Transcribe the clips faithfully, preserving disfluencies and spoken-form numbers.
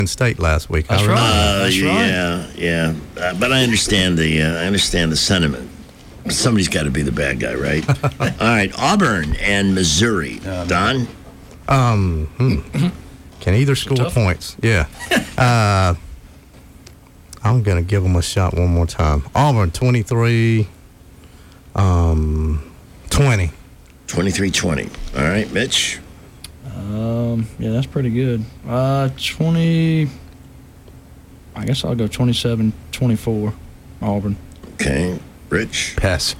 Penn State last week. That's I right. Uh, That's yeah, right. yeah. Uh, but I understand the uh, I understand the sentiment. Somebody's got to be the bad guy, right? All right, Auburn and Missouri. Don? Um, hmm. Can either score points? Yeah. uh, I'm going to give them a shot one more time. Auburn, twenty-three, um, twenty. twenty-three twenty. All right, Mitch? Um, yeah, that's pretty good. Uh, twenty. I guess I'll go twenty-seven twenty-four, Auburn. Okay. Rich? Pass.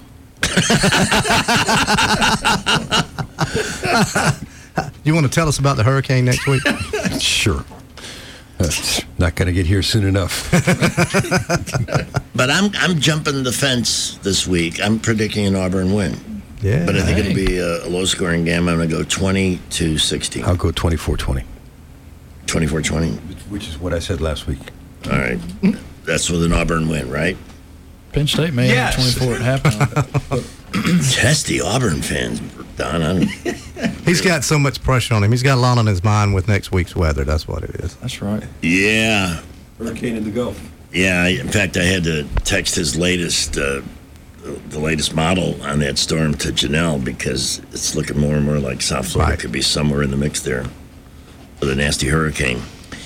You want to tell us about the hurricane next week? Sure. Uh, not going to get here soon enough. But I'm I'm jumping the fence this week. I'm predicting an Auburn win. Yeah. But I think Hey. it'll be a, a low-scoring game. I'm going to go twenty to sixteen. I'll go twenty-four twenty, twenty-four twenty. which is what I said last week. All right. That's with an Auburn win, right? Penn State may Yes. have twenty-four at halftime. Testy Auburn fans, Don. I don't, He's got so much pressure on him. He's got a lot on his mind with next week's weather. That's what it is. That's right. yeah. Hurricane in the Gulf. Yeah. I, in fact, I had to text his latest, uh, the latest model on that storm to Janelle because it's looking more and more like South Florida Right. could be somewhere in the mix there with a nasty hurricane.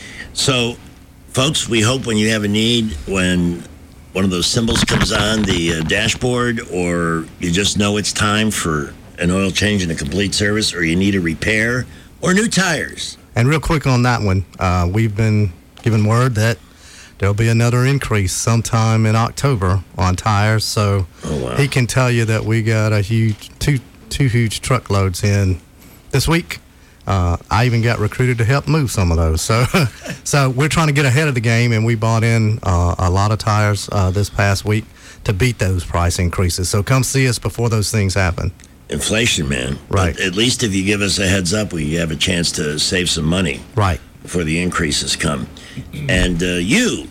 So, folks, we hope when you have a need, when one of those symbols comes on the uh, dashboard, or you just know it's time for an oil change and a complete service, or you need a repair or new tires. And real quick on that one, uh, we've been given word that there'll be another increase sometime in October on tires. So Oh, wow. he can tell you that we got a huge two two huge truckloads in this week. Uh, I even got recruited to help move some of those. So, so we're trying to get ahead of the game, and we bought in uh, a lot of tires uh, this past week to beat those price increases. So come see us before those things happen. Inflation, man. Right. But at least if you give us a heads up, we have a chance to save some money Right. before the increases come. And uh, you,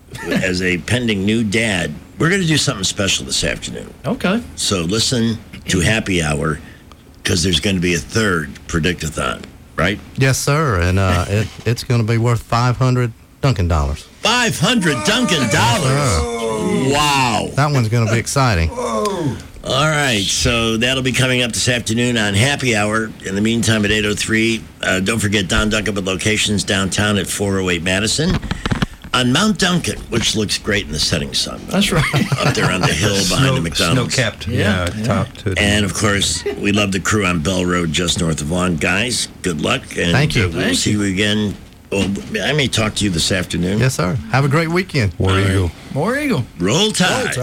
as a pending new dad, we're going to do something special this afternoon. Okay. So listen to Happy Hour, because there's going to be a third Predict-a-thon, right? Yes, sir. And uh, it, it's going to be worth five hundred Dunkin' dollars. five hundred Dunkin' dollars. Wow. That one's going to be exciting. All right, so that'll be coming up this afternoon on Happy Hour. In the meantime, at eight oh three, uh, don't forget Don Duncan with locations downtown at four oh eight Madison. On Mount Duncan, which looks great in the setting sun. That's right. Up there on the hill behind the McDonald's. Snow-capped. Yeah, Yeah, yeah. top to the And, of course, we love the crew on Bell Road just north of Vaughan. Guys, good luck. And Thank you. uh, we'll Thank see you again. Well, I may talk to you this afternoon. Yes, sir. Have a great weekend. War Eagle. More Eagle. Roll Tide.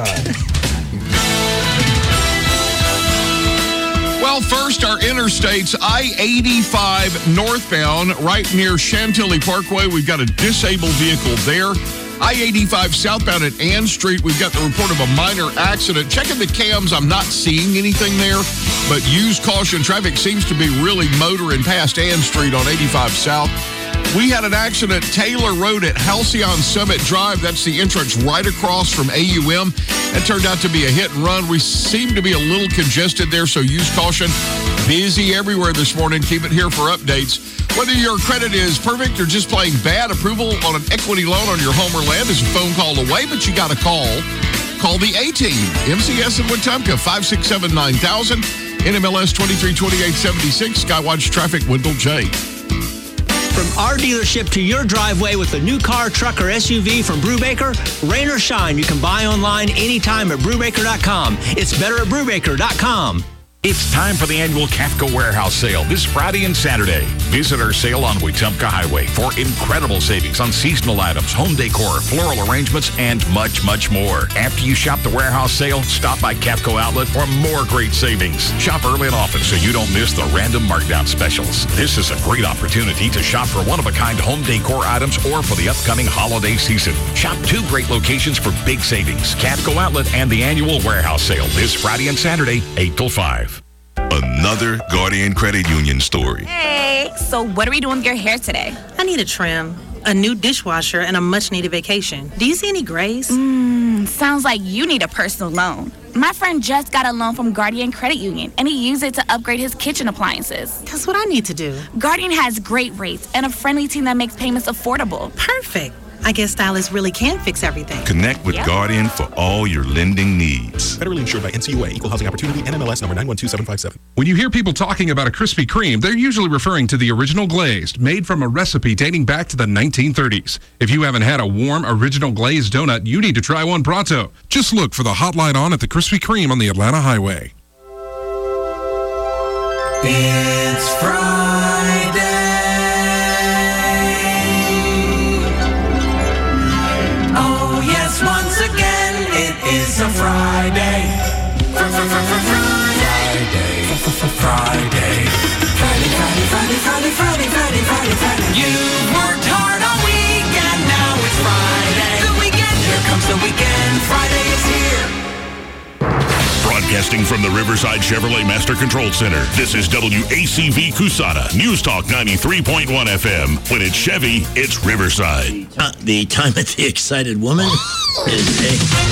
Well, first, our interstates, I eighty-five northbound, right near Chantilly Parkway. We've got a disabled vehicle there. I eighty-five southbound at Ann Street, we've got the report of a minor accident. Checking the cams, I'm not seeing anything there, but use caution. Traffic seems to be really motoring past Ann Street on eighty-five South. We had an accident Taylor Road at Halcyon Summit Drive. That's the entrance right across from A U M. That turned out to be a hit and run. We seem to be a little congested there, so use caution. Busy everywhere this morning. Keep it here for updates. Whether your credit is perfect or just plain bad, approval on an equity loan on your home or land is a phone call away, but you got to call. Call the A-Team. M C S in Wetumpka, five six seven, nine thousand. N M L S twenty-three twenty-eight seventy-six. Skywatch Traffic, Wendell J. From our dealership to your driveway with a new car, truck, or S U V from Brubaker, rain or shine, you can buy online anytime at Brubaker dot com. It's better at Brubaker dot com. It's time for the annual Cafco Warehouse Sale this Friday and Saturday. Visit our sale on Wetumpka Highway for incredible savings on seasonal items, home decor, floral arrangements, and much, much more. After you shop the warehouse sale, stop by Cafco Outlet for more great savings. Shop early and often so you don't miss the random markdown specials. This is a great opportunity to shop for one-of-a-kind home decor items or for the upcoming holiday season. Shop two great locations for big savings. Cafco Outlet and the annual warehouse sale this Friday and Saturday, eight till five. Another Guardian Credit Union story. Hey, so what are we doing with your hair today? I need a trim. a new dishwasher, and a much-needed vacation. Do you see any grays? Mmm, sounds like you need a personal loan. My friend just got a loan from Guardian Credit Union, and he used it to upgrade his kitchen appliances. That's what I need to do. Guardian has great rates and a friendly team that makes payments affordable. Perfect. I guess stylists really can fix everything. Connect with Yep. Guardian for all your lending needs. Federally insured by N C U A, Equal Housing Opportunity, N M L S number nine one two seven five seven. When you hear people talking about a Krispy Kreme, they're usually referring to the original glazed, made from a recipe dating back to the nineteen thirties. If you haven't had a warm, original glazed donut, you need to try one pronto. Just look for the hot light on at the Krispy Kreme on the Atlanta Highway. It's Friday. Oh, yes, once again, it is a Friday. Friday. Friday. Friday, Friday, Friday, Friday, Friday, Friday, Friday, Friday. You worked hard all week and now it's Friday. The weekend, here comes the weekend. Friday is here. Broadcasting from the Riverside Chevrolet Master Control Center, this is W A C V Cusana, News Talk ninety-three point one F M. When it's Chevy, it's Riverside. Uh, the time of the excited woman is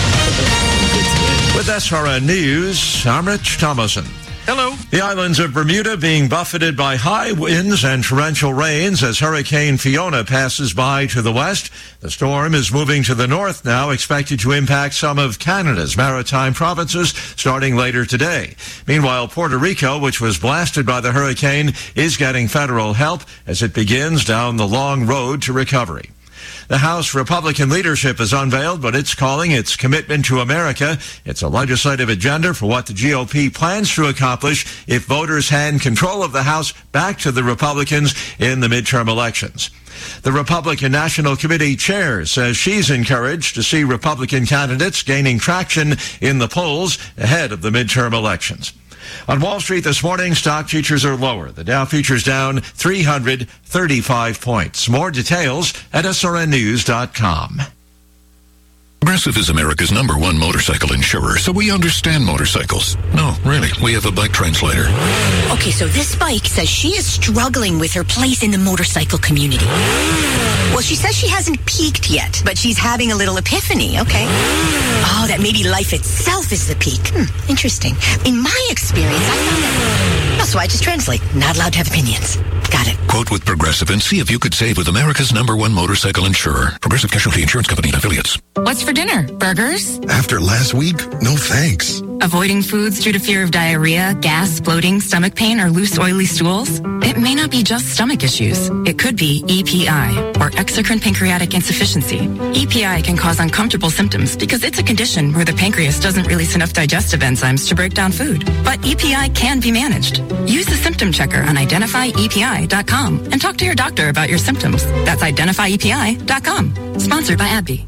a... With S R N News, I'm Rich Thomason. Hello. The islands of Bermuda being buffeted by high winds and torrential rains as Hurricane Fiona passes by to the west. The storm is moving to the north now, expected to impact some of Canada's maritime provinces starting later today. Meanwhile, Puerto Rico, which was blasted by the hurricane, is getting federal help as it begins down the long road to recovery. The House Republican leadership has unveiled what it's calling its commitment to America. It's a legislative agenda for what the G O P plans to accomplish if voters hand control of the House back to the Republicans in the midterm elections. The Republican National Committee chair says she's encouraged to see Republican candidates gaining traction in the polls ahead of the midterm elections. On Wall Street this morning, stock futures are lower. The Dow futures down three hundred thirty-five points. More details at S R N news dot com. Progressive is America's number one motorcycle insurer, so we understand motorcycles. No, really, we have a bike translator. Okay, so this bike says she is struggling with her place in the motorcycle community. Well, she says she hasn't peaked yet, but she's having a little epiphany, okay? Oh, that maybe life itself is the peak. Hmm, interesting. In my experience, I found that... Oh, so I just translate. Not allowed to have opinions. Got it. Quote with Progressive and see if you could save with America's number one motorcycle insurer. Progressive Casualty Insurance Company and Affiliates. What's for dinner? Burgers? After last week, no thanks. Avoiding foods due to fear of diarrhea, gas, bloating, stomach pain, or loose, oily stools? It may not be just stomach issues. It could be E P I, or exocrine pancreatic insufficiency. E P I can cause uncomfortable symptoms because it's a condition where the pancreas doesn't release enough digestive enzymes to break down food. But E P I can be managed. Use the symptom checker on identify E P I dot com and talk to your doctor about your symptoms. That's identify E P I dot com. Sponsored by AbbVie.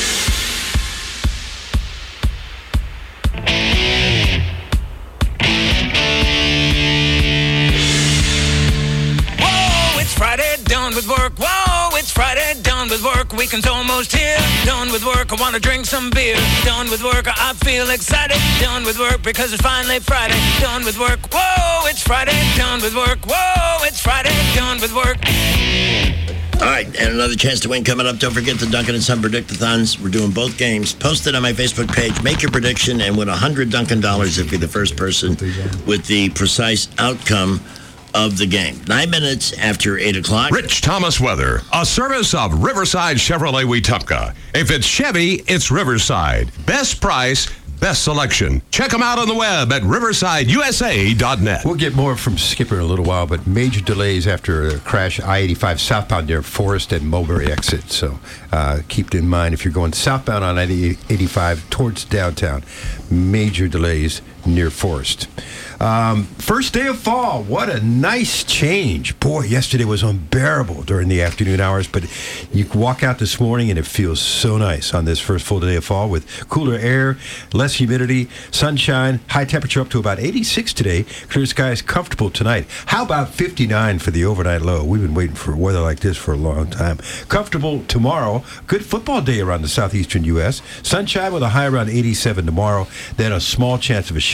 Friday, done with work. Whoa, it's Friday, done with work. Weekend's almost here. Done with work, I want to drink some beer. Done with work, I feel excited. Done with work because it's finally Friday. Done with work. Whoa, it's Friday, done with work. Whoa, it's Friday, done with work. All right, and another chance to win coming up. Don't forget the Duncan and Son Predict-a-thons. We're doing both games. Post it on my Facebook page. Make your prediction and win one hundred Duncan dollars if you're the first person with the precise outcome of the game. Nine minutes after eight o'clock. Rich Thomas weather, a service of Riverside Chevrolet Wetumpka. If it's Chevy, it's Riverside. Best price, best selection. Check them out on the web at riverside u s a dot net. We'll get more from Skipper in a little while, but major delays after a crash I eighty-five southbound near Forest and Mulberry exit. So uh, keep it in mind if you're going southbound on I eighty-five towards downtown. Major delays near Forest. Um, first day of fall. What a nice change. Boy, yesterday was unbearable during the afternoon hours, but you can walk out this morning and it feels so nice on this first full day of fall with cooler air, less humidity, sunshine, high temperature up to about eighty-six today. Clear skies, comfortable tonight. How about fifty-nine for the overnight low? We've been waiting for weather like this for a long time. Comfortable tomorrow. Good football day around the southeastern U S. Sunshine with a high around eighty-seven tomorrow. Then a small chance of a shower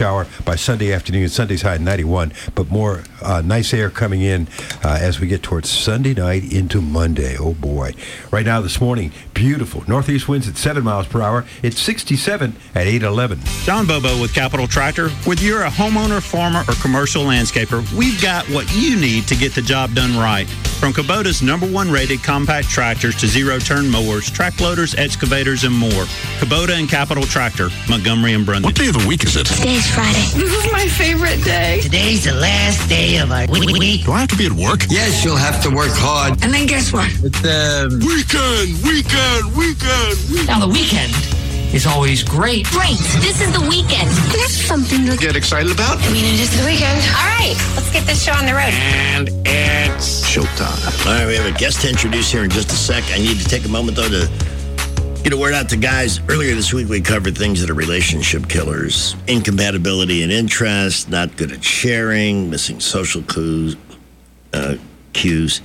shower by Sunday afternoon. Sunday's high ninety-one, but more uh, nice air coming in uh, as we get towards Sunday night into Monday. Oh, boy. Right now, this morning, beautiful. Northeast winds at seven miles per hour. It's sixty-seven at eight eleven. John Bobo with Capital Tractor. Whether you're a homeowner, farmer, or commercial landscaper, we've got what you need to get the job done right. From Kubota's number one rated compact tractors to zero-turn mowers, track loaders, excavators, and more. Kubota and Capital Tractor, Montgomery and Brunswick. What day of the week is it? Today's Friday. This is my favorite day. Today's the last day of our week. Do I have to be at work? Yes, you'll have to work hard. And then guess what? It's the um, Weekend, weekend, weekend, weekend. Now the weekend is always great. Great. This is the weekend. That's something to Get excited about? I mean, it is the weekend. All right, let's get this show on the road. And it's showtime. All right, we have a guest to introduce here in just a sec. I need to take a moment, though, to get a word out to guys. Earlier this week, we covered things that are relationship killers. Incompatibility and interest, not good at sharing, missing social cues, uh, cues,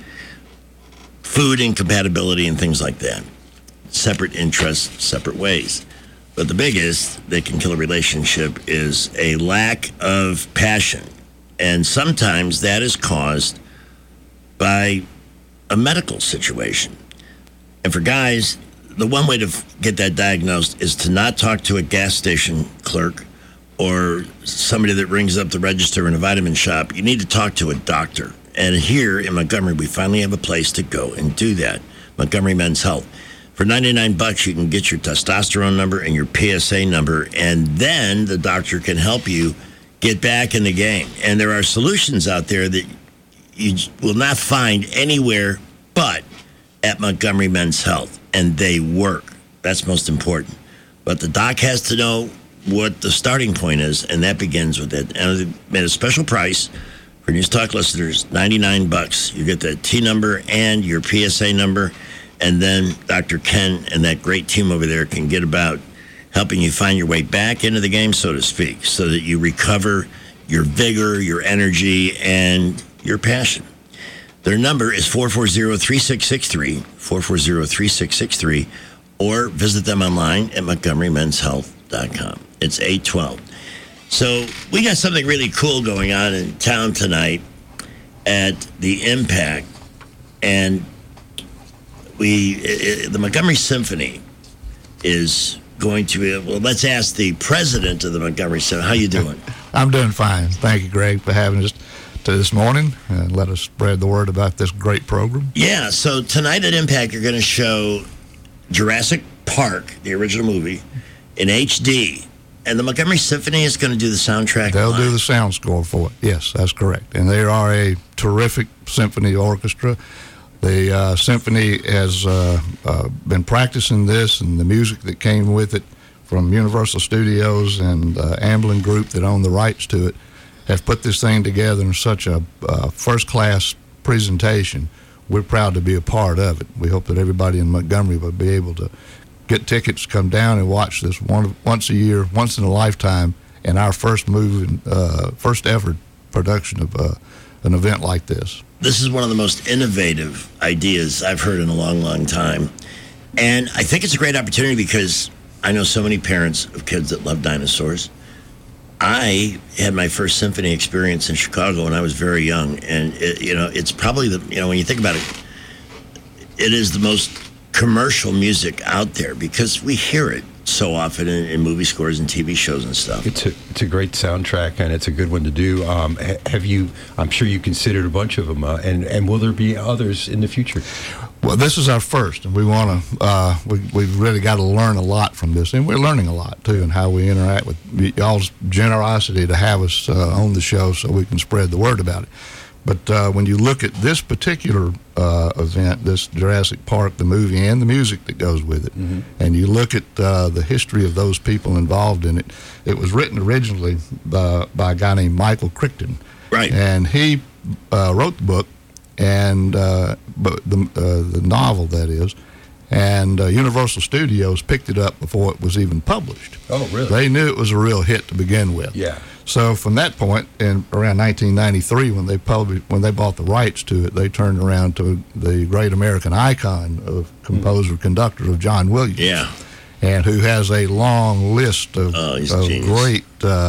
food incompatibility, and things like that. Separate interests, separate ways. But the biggest that can kill a relationship is a lack of passion. And sometimes that is caused by a medical situation. And for guys, the one way to f- get that diagnosed is to not talk to a gas station clerk or somebody that rings up the register in a vitamin shop. You need to talk to a doctor. And here in Montgomery, we finally have a place to go and do that. Montgomery Men's Health. For ninety-nine bucks, you can get your testosterone number and your P S A number, and then the doctor can help you get back in the game. And there are solutions out there that you will not find anywhere but at Montgomery Men's Health, and they work. That's most important. But the doc has to know what the starting point is, and that begins with it. And they made a special price for News Talk listeners, ninety-nine bucks. You get the T number and your P S A number. And then Doctor Ken and that great team over there can get about helping you find your way back into the game, so to speak, so that you recover your vigor, your energy, and your passion. Their number is four four zero, three six six three, four four zero, three six six three, or visit them online at montgomery men's health dot com. It's eight twelve. So we got something really cool going on in town tonight at the Impact, and We, it, the Montgomery Symphony is going to be, well, let's ask the president of the Montgomery Symphony. How you doing? I'm doing fine. Thank you, Greg, for having us to this morning and let us spread the word about this great program. Yeah, so tonight at Impact, you're going to show Jurassic Park, the original movie, in H D. And the Montgomery Symphony is going to do the soundtrack. They'll live. do the sound score for it. Yes, that's correct. And they are a terrific symphony orchestra. The uh, symphony has uh, uh, been practicing this, and the music that came with it from Universal Studios and uh, Amblin Group that own the rights to it have put this thing together in such a uh, first-class presentation. We're proud to be a part of it. We hope that everybody in Montgomery will be able to get tickets, come down and watch this one, once a year, once in a lifetime, and our first movie, uh, first ever production of uh, an event like this. This is one of the most innovative ideas I've heard in a long, long time. And I think it's a great opportunity because I know so many parents of kids that love dinosaurs. I had my first symphony experience in Chicago when I was very young. And, it, you know, it's probably the, you know, when you think about it, it is the most commercial music out there because we hear it so often in, in movie scores and T V shows and stuff. It's a, it's a great soundtrack, and it's a good one to do. Um, ha- have you, I'm sure you considered a bunch of them, uh, and, and will there be others in the future? Well, this is our first, and we want to, uh, we, we've really got to learn a lot from this, and we're learning a lot, too, in how we interact with y'all's generosity to have us uh, on the show so we can spread the word about it. But uh, when you look at this particular uh, event, this Jurassic Park, the movie, and the music that goes with it, mm-hmm. and you look at uh, the history of those people involved in it, it was written originally by, by a guy named Michael Crichton. Right. And he uh, wrote the book, and uh, but the, uh, the novel, that is, and uh, Universal Studios picked it up before it was even published. Oh, really? They knew it was a real hit to begin with. Yeah. So from that point, in around nineteen ninety-three, when they published, when they bought the rights to it, they turned around to the great American icon of composer mm. conductor of John Williams. Yeah. And who has a long list of, oh, of great uh,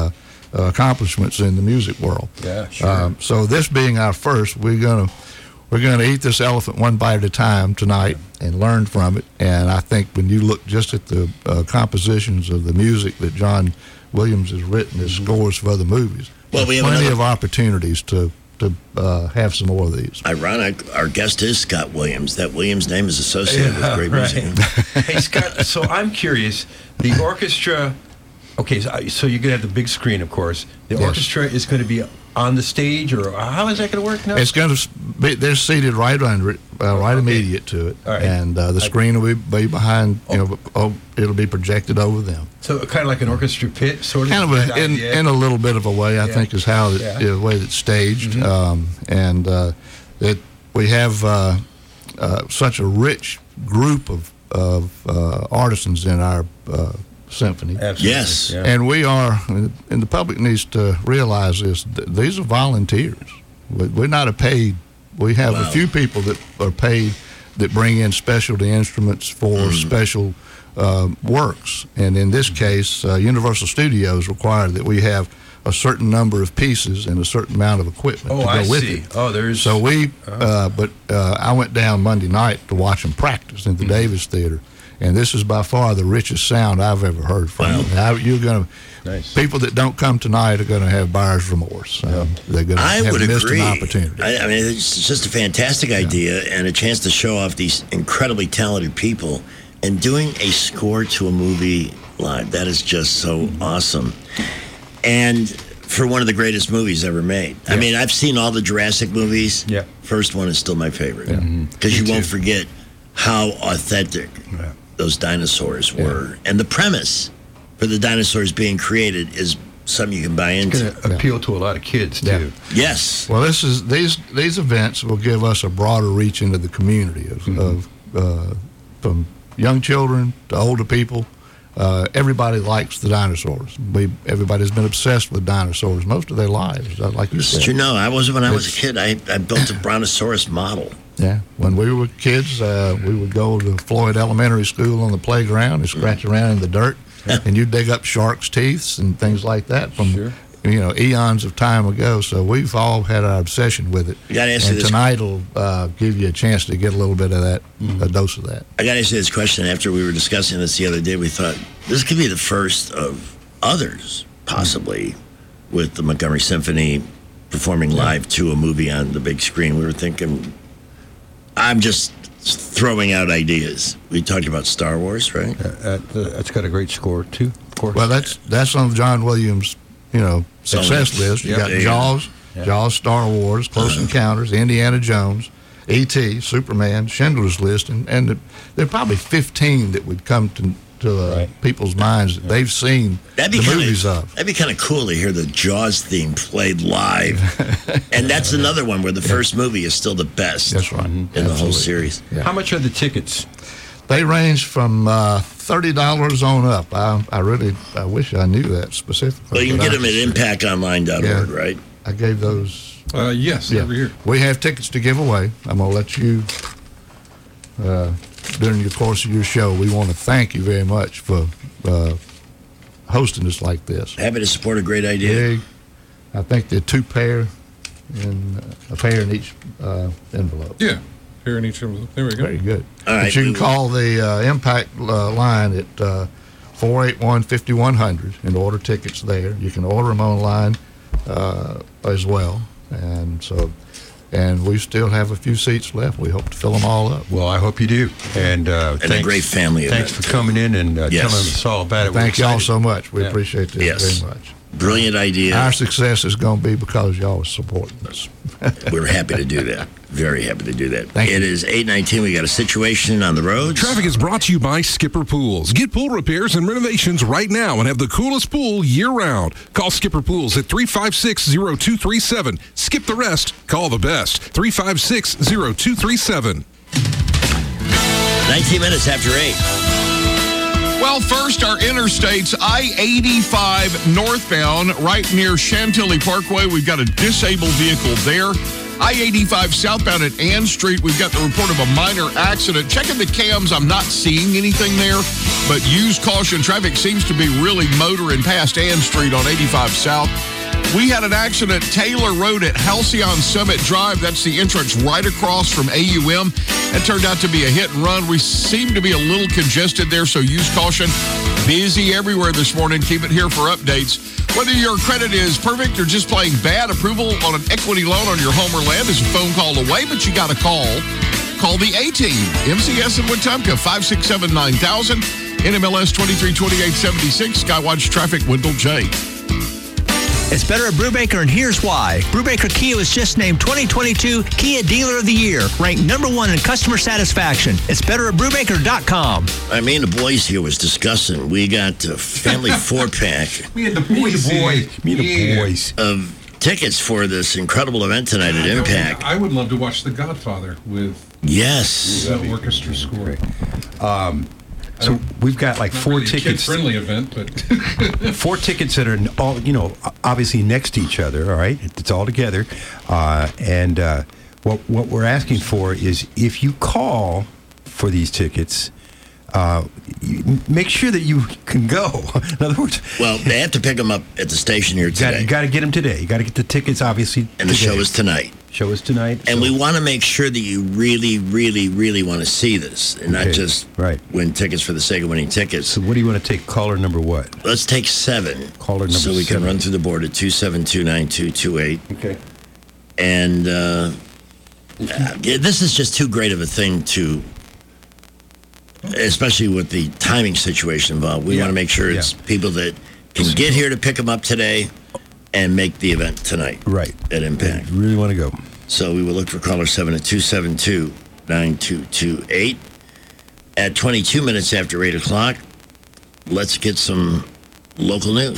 uh, accomplishments in the music world. Yeah, sure. Um, so this being our first, we're gonna we're gonna eat this elephant one bite at a time tonight and learn from it. And I think when you look just at the uh, compositions of the music that John Williams has written as scores for other movies, Well, we there's have plenty another- of opportunities to to uh, have some more of these. Ironic, our guest is Scott Williams. That Williams name is associated Yeah, with great right. music. Hey, Scott, so I'm curious. The orchestra, okay, so, so you're going to have the big screen, of course. The Yes. orchestra is going to be on the stage, or how is that going to work now? It's going to be, they're seated right under it, uh, right immediate to it. All right. And uh, the screen will be behind, you know, oh, it'll be projected over them. So kind of like an orchestra pit, sort of? Kind of that a, in, idea? in a little bit of a way, I Yeah. think, is how it, Yeah. the way it's staged. Mhm. Um, and uh, it, we have uh, uh, such a rich group of, of uh, artisans in our uh, symphony. Absolutely. Yes. Yeah. And we are, and the public needs to realize this, th- these are volunteers. We- We're not a paid, we have Wow. a few people that are paid that bring in specialty instruments for Mm-hmm. special uh, works. And in this case, uh, Universal Studios require that we have a certain number of pieces and a certain amount of equipment Oh, to go I with see. it. Oh, there's. So we, uh, but uh, I went down Monday night to watch them practice in the Mm-hmm. Davis Theater, and this is by far the richest sound I've ever heard from. Wow. them. Now, you're going to Nice. people that don't come tonight are going to have buyer's remorse. Um, They're going to I have would missed agree. an opportunity. I, I mean, it's just a fantastic idea and a chance to show off these incredibly talented people. And doing a score to a movie live, that is just so awesome. And for one of the greatest movies ever made. I mean, I've seen all the Jurassic movies. Yeah. First one is still my favorite. Mm-hmm. Because you won't forget how authentic Yeah. those dinosaurs were. And the premise for the dinosaurs being created is something you can buy It's into. going to appeal to a lot of kids, too. Yes. Well, this is these these events will give us a broader reach into the community of, Mm-hmm. of uh, from young children to older people. Uh, everybody likes the dinosaurs. We everybody's been obsessed with dinosaurs most of their lives, uh, like you said. You know, I was when I was a It's- kid. I, I built a Brontosaurus model. Yeah, when we were kids, uh, we would go to Floyd Elementary School on the playground and scratch around in the dirt, and you dig up sharks' teeth and things like that from Sure. you know eons of time ago. So we've all had our obsession with it. I gotta ask you and this- tonight will uh, give you a chance to get a little bit of that, a dose of that. I got to ask you this question. After we were discussing this the other day, we thought this could be the first of others, possibly, with the Montgomery Symphony performing live to a movie on the big screen. We were thinking, I'm just throwing out ideas. We talked about Star Wars, right? Uh, that's got a great score, too, of course. Well, that's that's on John Williams, you know, success Oh, list. You yeah, got there you go. Jaws, Yeah. Jaws, Star Wars, Close Encounters, Indiana Jones, E T, Superman, Schindler's List, and and there are probably fifteen that would come to to uh, Right. people's minds that they've seen That'd be the kinda, movies of. That'd be kind of cool to hear the Jaws theme played live. And that's another one where the first movie is still the best That's right. in the whole series. Yeah. How much are the tickets? They range from uh, thirty dollars on up. I I really I wish I knew that specifically. Well, you can but get I- them at impact online dot org, Yeah. right? I gave those. Uh, yes, Yeah. over here. We have tickets to give away. I'm going to let you, uh, during the course of your show, we want to thank you very much for uh, hosting us like this. Happy to support a great idea. Big. I think there are two pair, and uh, a pair in each uh, envelope. Yeah, here in each envelope. There we go. Very good. All right, But you we can will- call the uh, Impact uh, line at uh, four eight one, five one zero zero and order tickets there. You can order them online uh, as well. And so, and we still have a few seats left. We hope to fill them all up. Well, I hope you do. And, uh, And a thanks, great family Thanks event. for coming in and uh, Yes. telling us all about it. We're Thank y'all excited. so much. We Yeah. appreciate this Yes. very much. Brilliant idea. Our success is going to be because y'all are supporting us. We're happy to do that. Very happy to do that. Thank It you. is eight nineteen. We got a situation on the road. Traffic is brought to you by Skipper Pools. Get pool repairs and renovations right now and have the coolest pool year-round. Call Skipper Pools at three five six, zero two three seven. Skip the rest. Call the best. three five six, zero two three seven. nineteen minutes after eight. Well, first, our interstates, I eighty-five northbound, right near Chantilly Parkway. We've got a disabled vehicle there. I eighty-five southbound at Ann Street, we've got the report of a minor accident. Checking the cams, I'm not seeing anything there, but use caution. Traffic seems to be really motoring past Ann Street on eighty-five South. We had an accident, Taylor Road at Halcyon Summit Drive. That's the entrance right across from A U M. That turned out to be a hit and run. We seem to be a little congested there, so use caution. Busy everywhere this morning. Keep it here for updates. Whether your credit is perfect or just plain bad, approval on an equity loan on your home or land is a phone call away, but you got to call. Call the A-Team. M C S in Wetumpka, five six seven, nine thousand. N M L S twenty-three twenty-eight seventy-six. Skywatch Traffic, Wendell J. It's better at Brubaker, and here's why. Brubaker Kia was just named twenty twenty-two Kia Dealer of the Year, ranked number one in customer satisfaction. It's better at Brubaker dot com. I mean, the boys here was discussing. We got a family four-pack. Me and the boys. Me and the boys. Me and the boys. Of tickets for this incredible event tonight at Impact. I would love to watch The Godfather with yes the orchestra score. Um, so we've got like four really tickets. A kid-friendly event, but four tickets that are all, you know, obviously next to each other. All right, it's all together, uh, and uh, what what we're asking for is if you call for these tickets, uh, you make sure that you can go. In other words, well, they have to pick them up at the station here today. You got to get them today. You got to get the tickets, obviously. And the today. show is tonight. Show is tonight. And so. we want to make sure that you really, really, really want to see this and not Okay, just right. win tickets for the sake of winning tickets. So what do you want to take? Caller number what? Let's take seven. Caller number So we seven. can run through the board at two seven two, nine two two eight. Okay. And uh, uh, this is just too great of a thing to, especially with the timing situation involved. We Yeah. want to make sure Yeah. it's people that can get here to pick them up today and make the event tonight. Right. At Impact. You really want to go. So we will look for caller seven at two seven two, nine two two eight. At twenty-two minutes after eight o'clock, let's get some local news.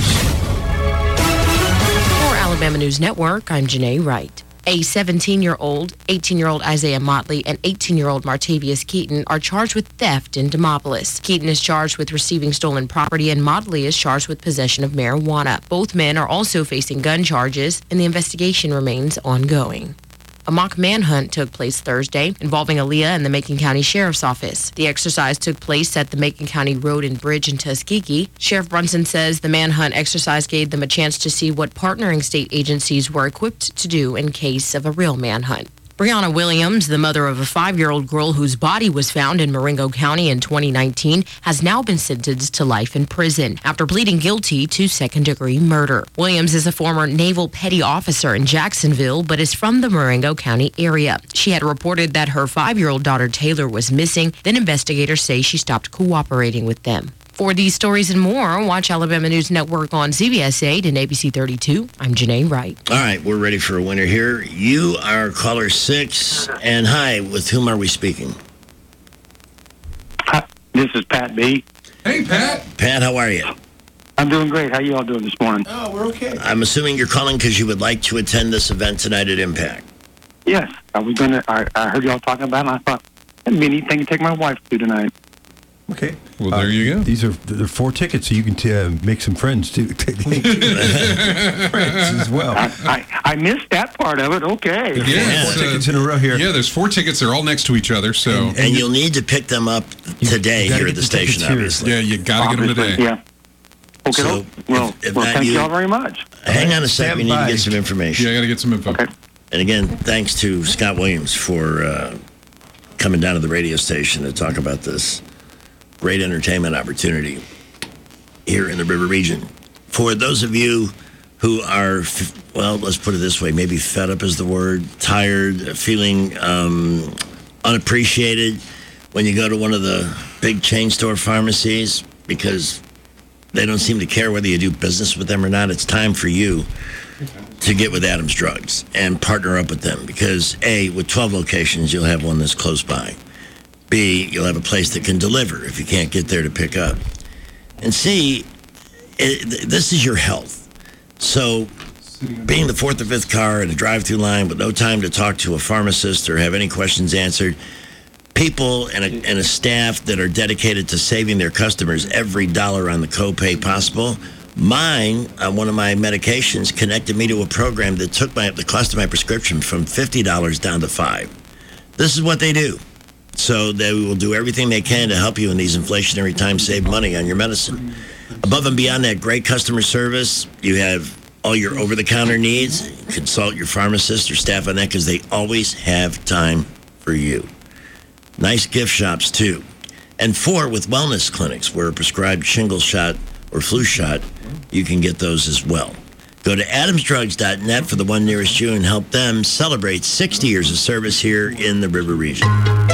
For Alabama News Network, I'm Janae Wright. A seventeen-year-old, eighteen-year-old Isaiah Motley, and eighteen-year-old Martavius Keaton are charged with theft in Demopolis. Keaton is charged with receiving stolen property, and Motley is charged with possession of marijuana. Both men are also facing gun charges, and the investigation remains ongoing. A mock manhunt took place Thursday involving Aaliyah and the Macon County Sheriff's Office. The exercise took place at the Macon County Road and Bridge in Tuskegee. Sheriff Brunson says the manhunt exercise gave them a chance to see what partnering state agencies were equipped to do in case of a real manhunt. Brianna Williams, the mother of a five-year-old girl whose body was found in Marengo County in twenty nineteen, has now been sentenced to life in prison after pleading guilty to second-degree murder. Williams is a former naval petty officer in Jacksonville, but is from the Marengo County area. She had reported that her five-year-old daughter Taylor was missing. Then investigators say she stopped cooperating with them. For these stories and more, watch Alabama News Network on C B S eight and A B C thirty-two. I'm Janae Wright. All right, we're ready for a winner here. You are caller six. And hi, with whom are we speaking? Hi, this is Pat B. Hey, Pat. Pat, how are you? I'm doing great. How you all doing this morning? Oh, we're okay. I'm assuming you're calling because you would like to attend this event tonight at Impact. Yes, I was gonna. I, I heard y'all talking about it, and I thought that'd be a neat thing to take my wife to tonight. Okay. Well, there you go. These are there are four tickets, so you can t- uh, make some friends too. friends as well. I, I, I missed that part of it. Okay. Yeah, Four so- tickets in a row here. Yeah, there's four tickets. They're all next to each other. So And, you'll need to pick them up today gotta here get at the the tickets station, here. obviously. yeah, you got to get them Obviously, today. Yeah. Okay. So, well, if- if well, not thank you- you all very much. Hang on a second. We need to Stand by. get some information. Yeah, I got to get some info. Okay. And again, thanks to Scott Williams for uh, coming down to the radio station to talk about this great entertainment opportunity here in the River Region. For those of you who are, f- well, let's put it this way, maybe fed up is the word, tired, feeling um, unappreciated when you go to one of the big chain store pharmacies because they don't seem to care whether you do business with them or not, it's time for you to get with Adams Drugs and partner up with them because A, with twelve locations, you'll have one that's close by. B, you'll have a place that can deliver if you can't get there to pick up. And C, it, this is your health. So being the fourth or fifth car in a drive-through line with no time to talk to a pharmacist or have any questions answered, people and a, and a staff that are dedicated to saving their customers every dollar on the copay possible Mine, uh, one of my medications, connected me to a program that took my the cost of my prescription from fifty dollars down to five dollars. This is what they do. So they will do everything they can to help you in these inflationary times save money on your medicine. Above and beyond that great customer service, you have all your over-the-counter needs. Consult your pharmacist or staff on that because they always have time for you. Nice gift shops, too. And four, with wellness clinics where a prescribed shingles shot or flu shot, you can get those as well. Go to adams drugs dot net for the one nearest you and help them celebrate sixty years of service here in the River Region.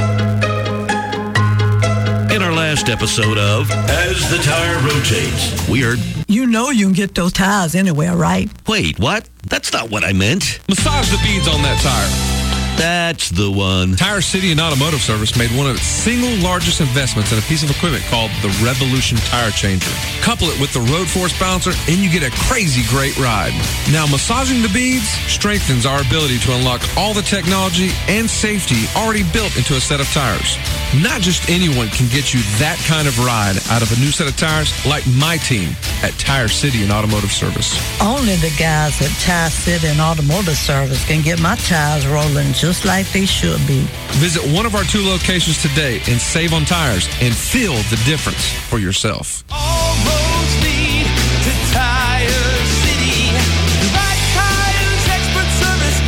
In our last episode of As the Tire Rotates, we heard... You know you can get those tires anywhere, right? Wait, what? That's not what I meant. Massage the beads on that tire. That's the one. Tire City and Automotive Service made one of its single largest investments in a piece of equipment called the Revolution Tire Changer. Couple it with the Road Force Bouncer, and you get a crazy great ride. Now, massaging the beads strengthens our ability to unlock all the technology and safety already built into a set of tires. Not just anyone can get you that kind of ride out of a new set of tires like my team at Tire City and Automotive Service. Only the guys at Tire City and Automotive Service can get my tires rolling just like they should be. Visit one of our two locations today and save on tires and feel the difference for yourself. All roads lead to Tire City. The right tires, expert service,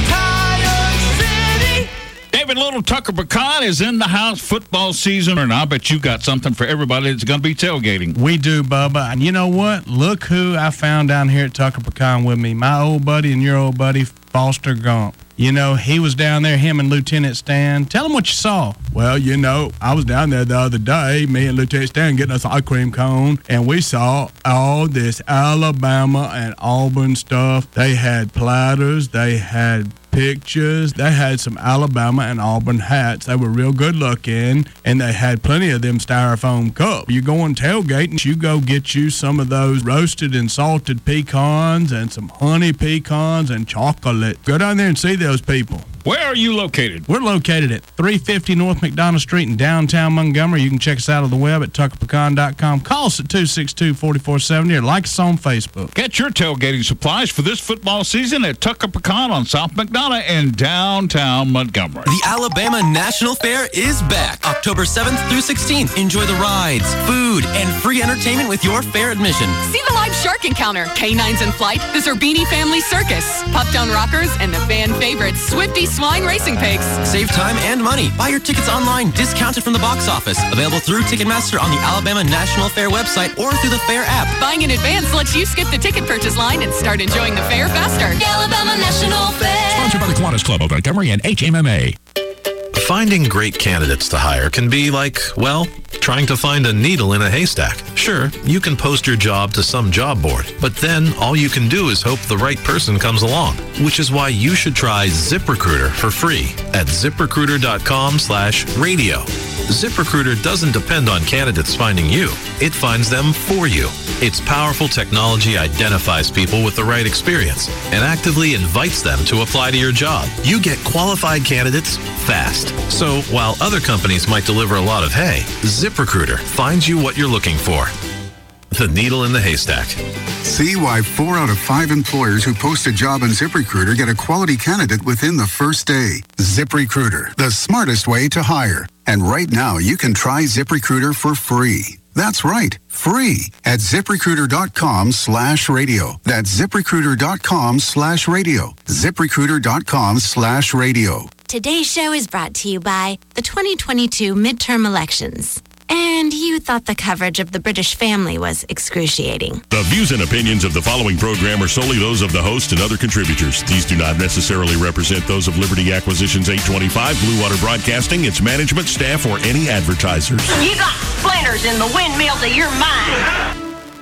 Tire City. David Little, Tucker Pecan is in the house. Football season, and I bet you got something for everybody that's going to be tailgating. We do, Bubba. And you know what? Look who I found down here at Tucker Pecan with me. My old buddy and your old buddy, Foster Gump. You know, he was down there, him and Lieutenant Stan. Tell him what you saw. Well, you know, I was down there the other day, me and Lieutenant Stan getting us an ice cream cone, and we saw all this Alabama and Auburn stuff. They had platters, they had pictures, they had some Alabama and Auburn hats. They were real good looking, and they had plenty of them styrofoam cups. You go on tailgating, you go get you some of those roasted and salted pecans and some honey pecans and chocolate. Go down there and see those people. Where are you located? We're located at three fifty North McDonough Street in downtown Montgomery. You can check us out on the web at tucker pecan dot com. Call us at two six two, four four seven zero or like us on Facebook. Get your tailgating supplies for this football season at Tucker Pecan on South McDonough in downtown Montgomery. The Alabama National Fair is back October seventh through sixteenth. Enjoy the rides, food, and free entertainment with your fair admission. See the live shark encounter, canines in flight, the Zerbini Family Circus, Pup-Down Rockers, and the fan favorites, Swifty Swine Racing Pigs. Save time and money. Buy your tickets online, discounted from the box office. Available through Ticketmaster on the Alabama National Fair website or through the Fair app. Buying in advance lets you skip the ticket purchase line and start enjoying the fair faster. The Alabama National Fair. Sponsored by the Kiwanis Club of Montgomery and H M M A. Finding great candidates to hire can be like, well, trying to find a needle in a haystack. Sure, you can post your job to some job board, but then all you can do is hope the right person comes along, which is why you should try ZipRecruiter for free at ZipRecruiter.com slash radio. ZipRecruiter doesn't depend on candidates finding you. It finds them for you. Its powerful technology identifies people with the right experience and actively invites them to apply to your job. You get qualified candidates fast. So while other companies might deliver a lot of hay, ZipRecruiter finds you what you're looking for. The needle in the haystack. See why four out of five employers who post a job on ZipRecruiter get a quality candidate within the first day. ZipRecruiter, the smartest way to hire. And right now, you can try ZipRecruiter for free. That's right, free at ZipRecruiter.com slash radio. That's ZipRecruiter.com slash radio. ZipRecruiter.com slash radio. Today's show is brought to you by the twenty twenty-two midterm elections. And you thought the coverage of the British family was excruciating. The views and opinions of the following program are solely those of the host and other contributors. These do not necessarily represent those of Liberty Acquisitions eight twenty-five, Blue Water Broadcasting, its management, staff, or any advertisers. You got splinters in the windmills of your mind.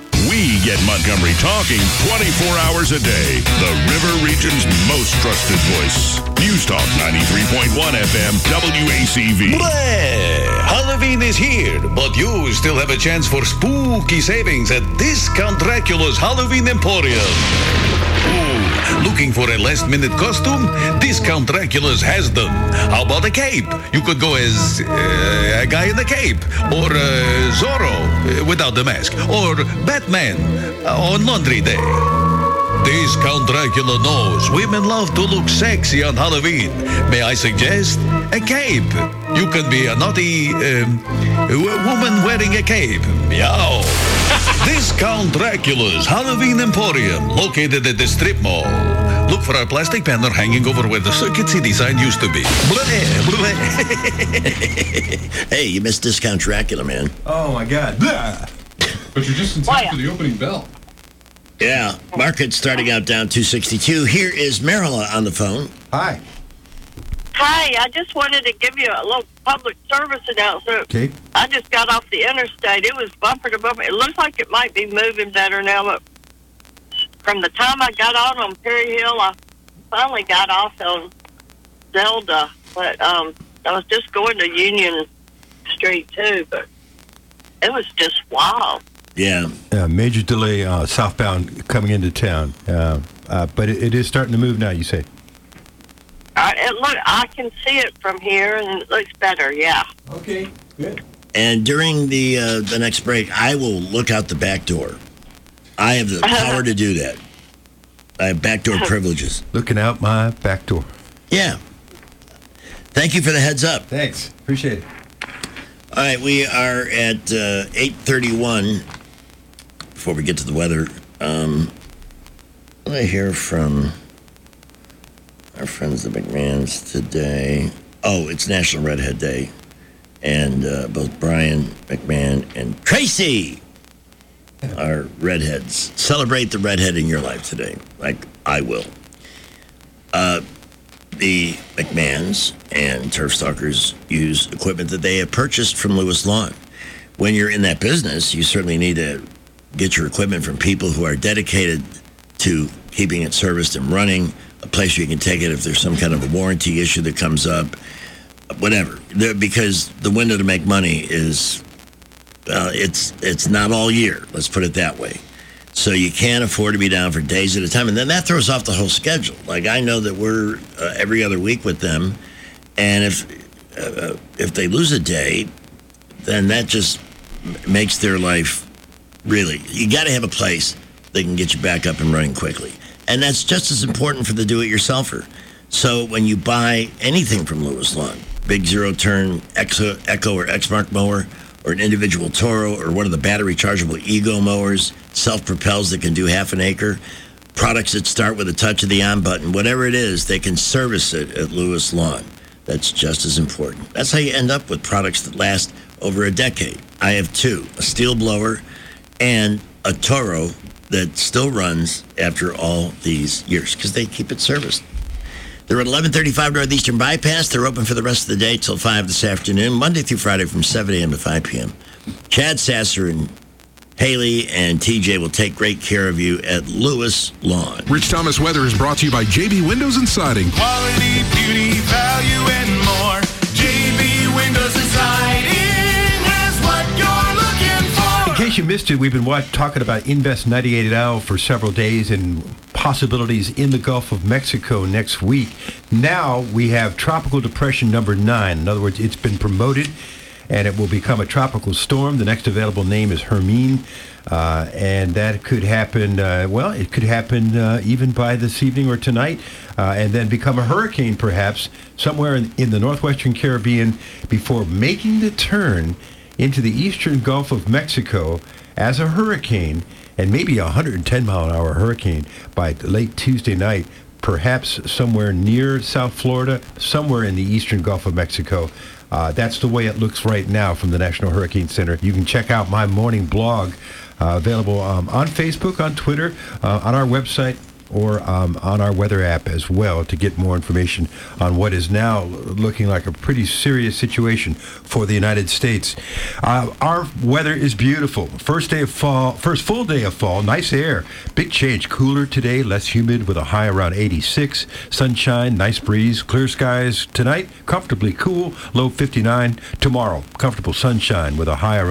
We get Montgomery talking twenty-four hours a day. The River Region's most trusted voice. News Talk ninety-three point one F M, W A C V. Bleh! Halloween is here, but you still have a chance for spooky savings at Discount Dracula's Halloween Emporium. Ooh, looking for a last-minute costume? Discount Dracula's has them. How about a cape? You could go as uh, a guy in a cape, or uh, Zorro, uh, without the mask, or Batman uh, on Laundry Day. This Count Dracula knows women love to look sexy on Halloween. May I suggest a cape? You can be a naughty um, w- woman wearing a cape. Meow. This Count Dracula's Halloween Emporium, located at the strip mall. Look for our plastic banner hanging over where the Circuit City sign used to be. Bleh, bleh. Hey, you missed Discount Dracula, man. Oh, my God. But you're just in time for the opening bell. Yeah, market starting out down two sixty-two. Here is Marilla on the phone. Hi. Hi, I just wanted to give you a little public service announcement. Okay. I just got off the interstate. It was bumper to bumper. It looks like it might be moving better now, but from the time I got on on Perry Hill, I finally got off on Zelda. But um, I was just going to Union Street, too, but it was just wild. Yeah. Uh, major delay uh, southbound coming into town. Uh, uh, but it, it is starting to move now, you say? I, it look, I can see it from here, and it looks better, yeah. Okay, good. And during the uh, the next break, I will look out the back door. I have the power to do that. I have backdoor privileges. Looking out my back door. Yeah. Thank you for the heads up. Thanks. Appreciate it. All right, we are at uh, eight thirty-one. Before we get to the weather, um, I hear from our friends the McMahons today. Oh, it's National Redhead Day. And uh, both Brian McMahon and Tracy are redheads. Celebrate the redhead in your life today, like I will. Uh, the McMahons and Turf Stalkers use equipment that they have purchased from Lewis Lawn. When you're in that business, you certainly need to get your equipment from people who are dedicated to keeping it serviced and running, a place where you can take it if there's some kind of a warranty issue that comes up, whatever. They're, because the window to make money is, uh, it's it's not all year, let's put it that way. So you can't afford to be down for days at a time. And then that throws off the whole schedule. Like, I know that we're uh, every other week with them, and if uh, if they lose a day, then that just makes their life really, you got to have a place that can get you back up and running quickly. And that's just as important for the do-it-yourselfer. So when you buy anything from Lewis Lawn, big zero-turn Echo, Echo or X-Mark mower, or an individual Toro, or one of the battery-chargeable Ego mowers, self-propels that can do half an acre, products that start with a touch of the on button, whatever it is, they can service it at Lewis Lawn. That's just as important. That's how you end up with products that last over a decade. I have two, a steel blower and a Toro that still runs after all these years because they keep it serviced. They're at eleven thirty-five Northeastern Bypass. They're open for the rest of the day till five this afternoon, Monday through Friday from seven a.m. to five p.m. Chad Sasser and Haley and T J will take great care of you at Lewis Lawn. Rich Thomas Weather is brought to you by J B Windows and Siding. Quality, beauty, value, and more. J B Windows and Siding has what you're looking for. In case you missed it, we've been watch- talking about Invest ninety-eight L for several days and possibilities in the Gulf of Mexico next week. Now we have Tropical Depression number nine. In other words, it's been promoted and it will become a tropical storm. The next available name is Hermine, uh, and that could happen, uh, well, it could happen uh, even by this evening or tonight, uh, and then become a hurricane perhaps somewhere in, in the northwestern Caribbean before making the turn into the eastern Gulf of Mexico as a hurricane, and maybe a one hundred ten mile an hour hurricane by late Tuesday night, perhaps somewhere near South Florida, somewhere in the eastern Gulf of Mexico. Uh, that's the way it looks right now from the National Hurricane Center. You can check out my morning blog, uh, available um, on Facebook, on Twitter, uh, on our website, or um, on our weather app as well to get more information on what is now looking like a pretty serious situation for the United States. Uh, our weather is beautiful. First day of fall, first full day of fall, nice air. Big change, cooler today, less humid with a high around eighty-six. Sunshine, nice breeze, clear skies tonight, comfortably cool, low fifty-nine. Tomorrow, comfortable sunshine with a high around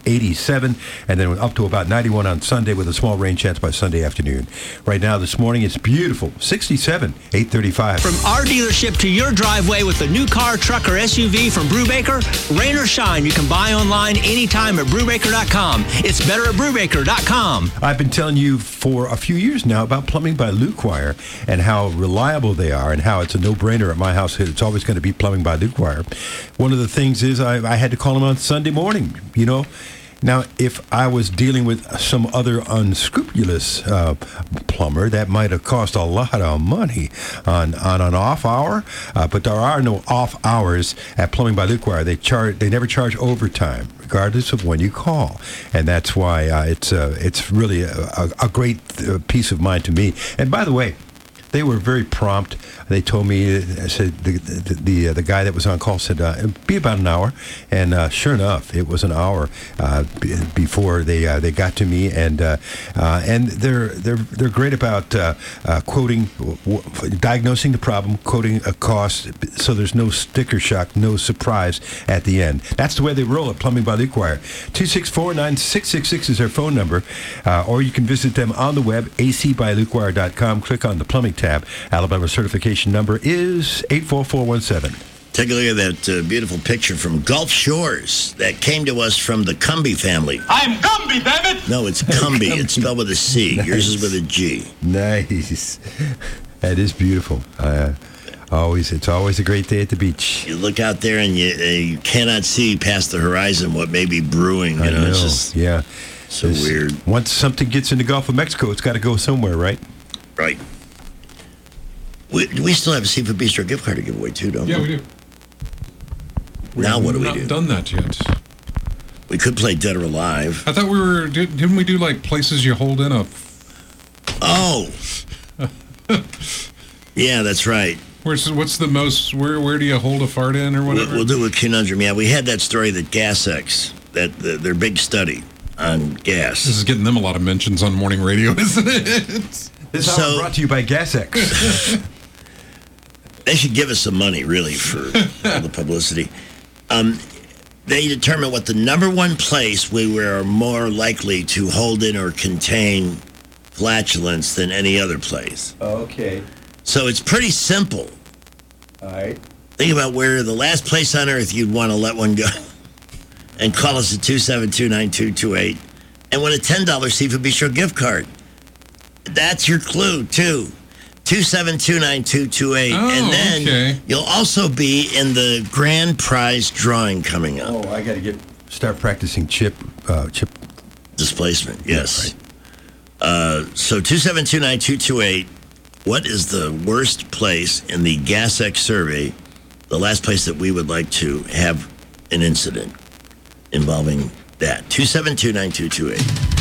eighty-seven, and then up to about ninety-one on Sunday with a small rain chance by Sunday afternoon. Right now, this morning, it's beautiful, sixty-seven, eight thirty-five. From our dealership to your driveway with a new car, truck, or S U V from Brubaker, rain or shine, you can buy online anytime at Brubaker dot com. It's better at Brubaker dot com. I've been telling you for a few years now about Plumbing by Luke Wire and how reliable they are and how it's a no-brainer at my house. It's always going to be Plumbing by Luke Wire. One of the things is I, I had to call them on Sunday morning, you know. Now, if I was dealing with some other unscrupulous uh, plumber, that might have cost a lot of money on, on an off hour. Uh, but there are no off hours at Plumbing by Luke Wire. They charge. They never charge overtime, regardless of when you call, and that's why uh, it's uh, it's really a, a, a great uh, peace of mind to me. And by the way, they were very prompt. They told me, I said, the the the, uh, the guy that was on call said, uh, it'd be about an hour. And uh, sure enough, it was an hour uh, b- before they uh, they got to me. And uh, uh, and they're they're they're great about uh, uh, quoting, w- w- diagnosing the problem, quoting a cost, so there's no sticker shock, no surprise at the end. That's the way they roll at Plumbing by Luke Wire. two six four, nine six six six is their phone number. Uh, or you can visit them on the web, a c by luke wire dot com. Click on the plumbing tab. Alabama certification number is eight four four one seven. Take a look at that uh, beautiful picture from Gulf Shores that came to us from the Cumby family. I'm Gumby, damn it! No, it's Cumby. It's spelled with a C. Nice. Yours is with a G. Nice. That is beautiful. Uh, always, it's always a great day at the beach. You look out there and you, uh, you cannot see past the horizon what may be brewing. You I know, know. It's just yeah. so It's, weird. Once something gets in the Gulf of Mexico, it's got to go somewhere, right? Right. We, we still have a Seafood Bistro gift card to give away, too, don't Yeah, we? we do. Now what do we We've do? not done that yet. We could play Dead or Alive. I thought we were, did, didn't we do like places you hold in a... Oh! Yeah, that's right. Where's, what's the most, where where do you hold a fart in or whatever? We'll, we'll do a conundrum. Yeah, we had that story that GasX, that the, their big study on gas. This is getting them a lot of mentions on morning radio, isn't it? This is so, brought to you by GasX. They should give us some money, really, for all the publicity. Um, they determine what the number one place we were more likely to hold in or contain flatulence than any other place. Okay. So it's pretty simple. All right. Think about where the last place on earth you'd want to let one go. And call us at two seven two, nine two two eight and win a ten dollars Seafood Bistro gift card. That's your clue, too. two seven two, nine two two eight. Oh, and then okay. You'll also be in the grand prize drawing coming up. Oh, I got to get start practicing chip uh, chip displacement. Yes. Yeah, right. Uh, so two seven two, nine two two eight. What is the worst place in the GasX survey, the last place that we would like to have an incident involving that? two seven two, nine two two eight.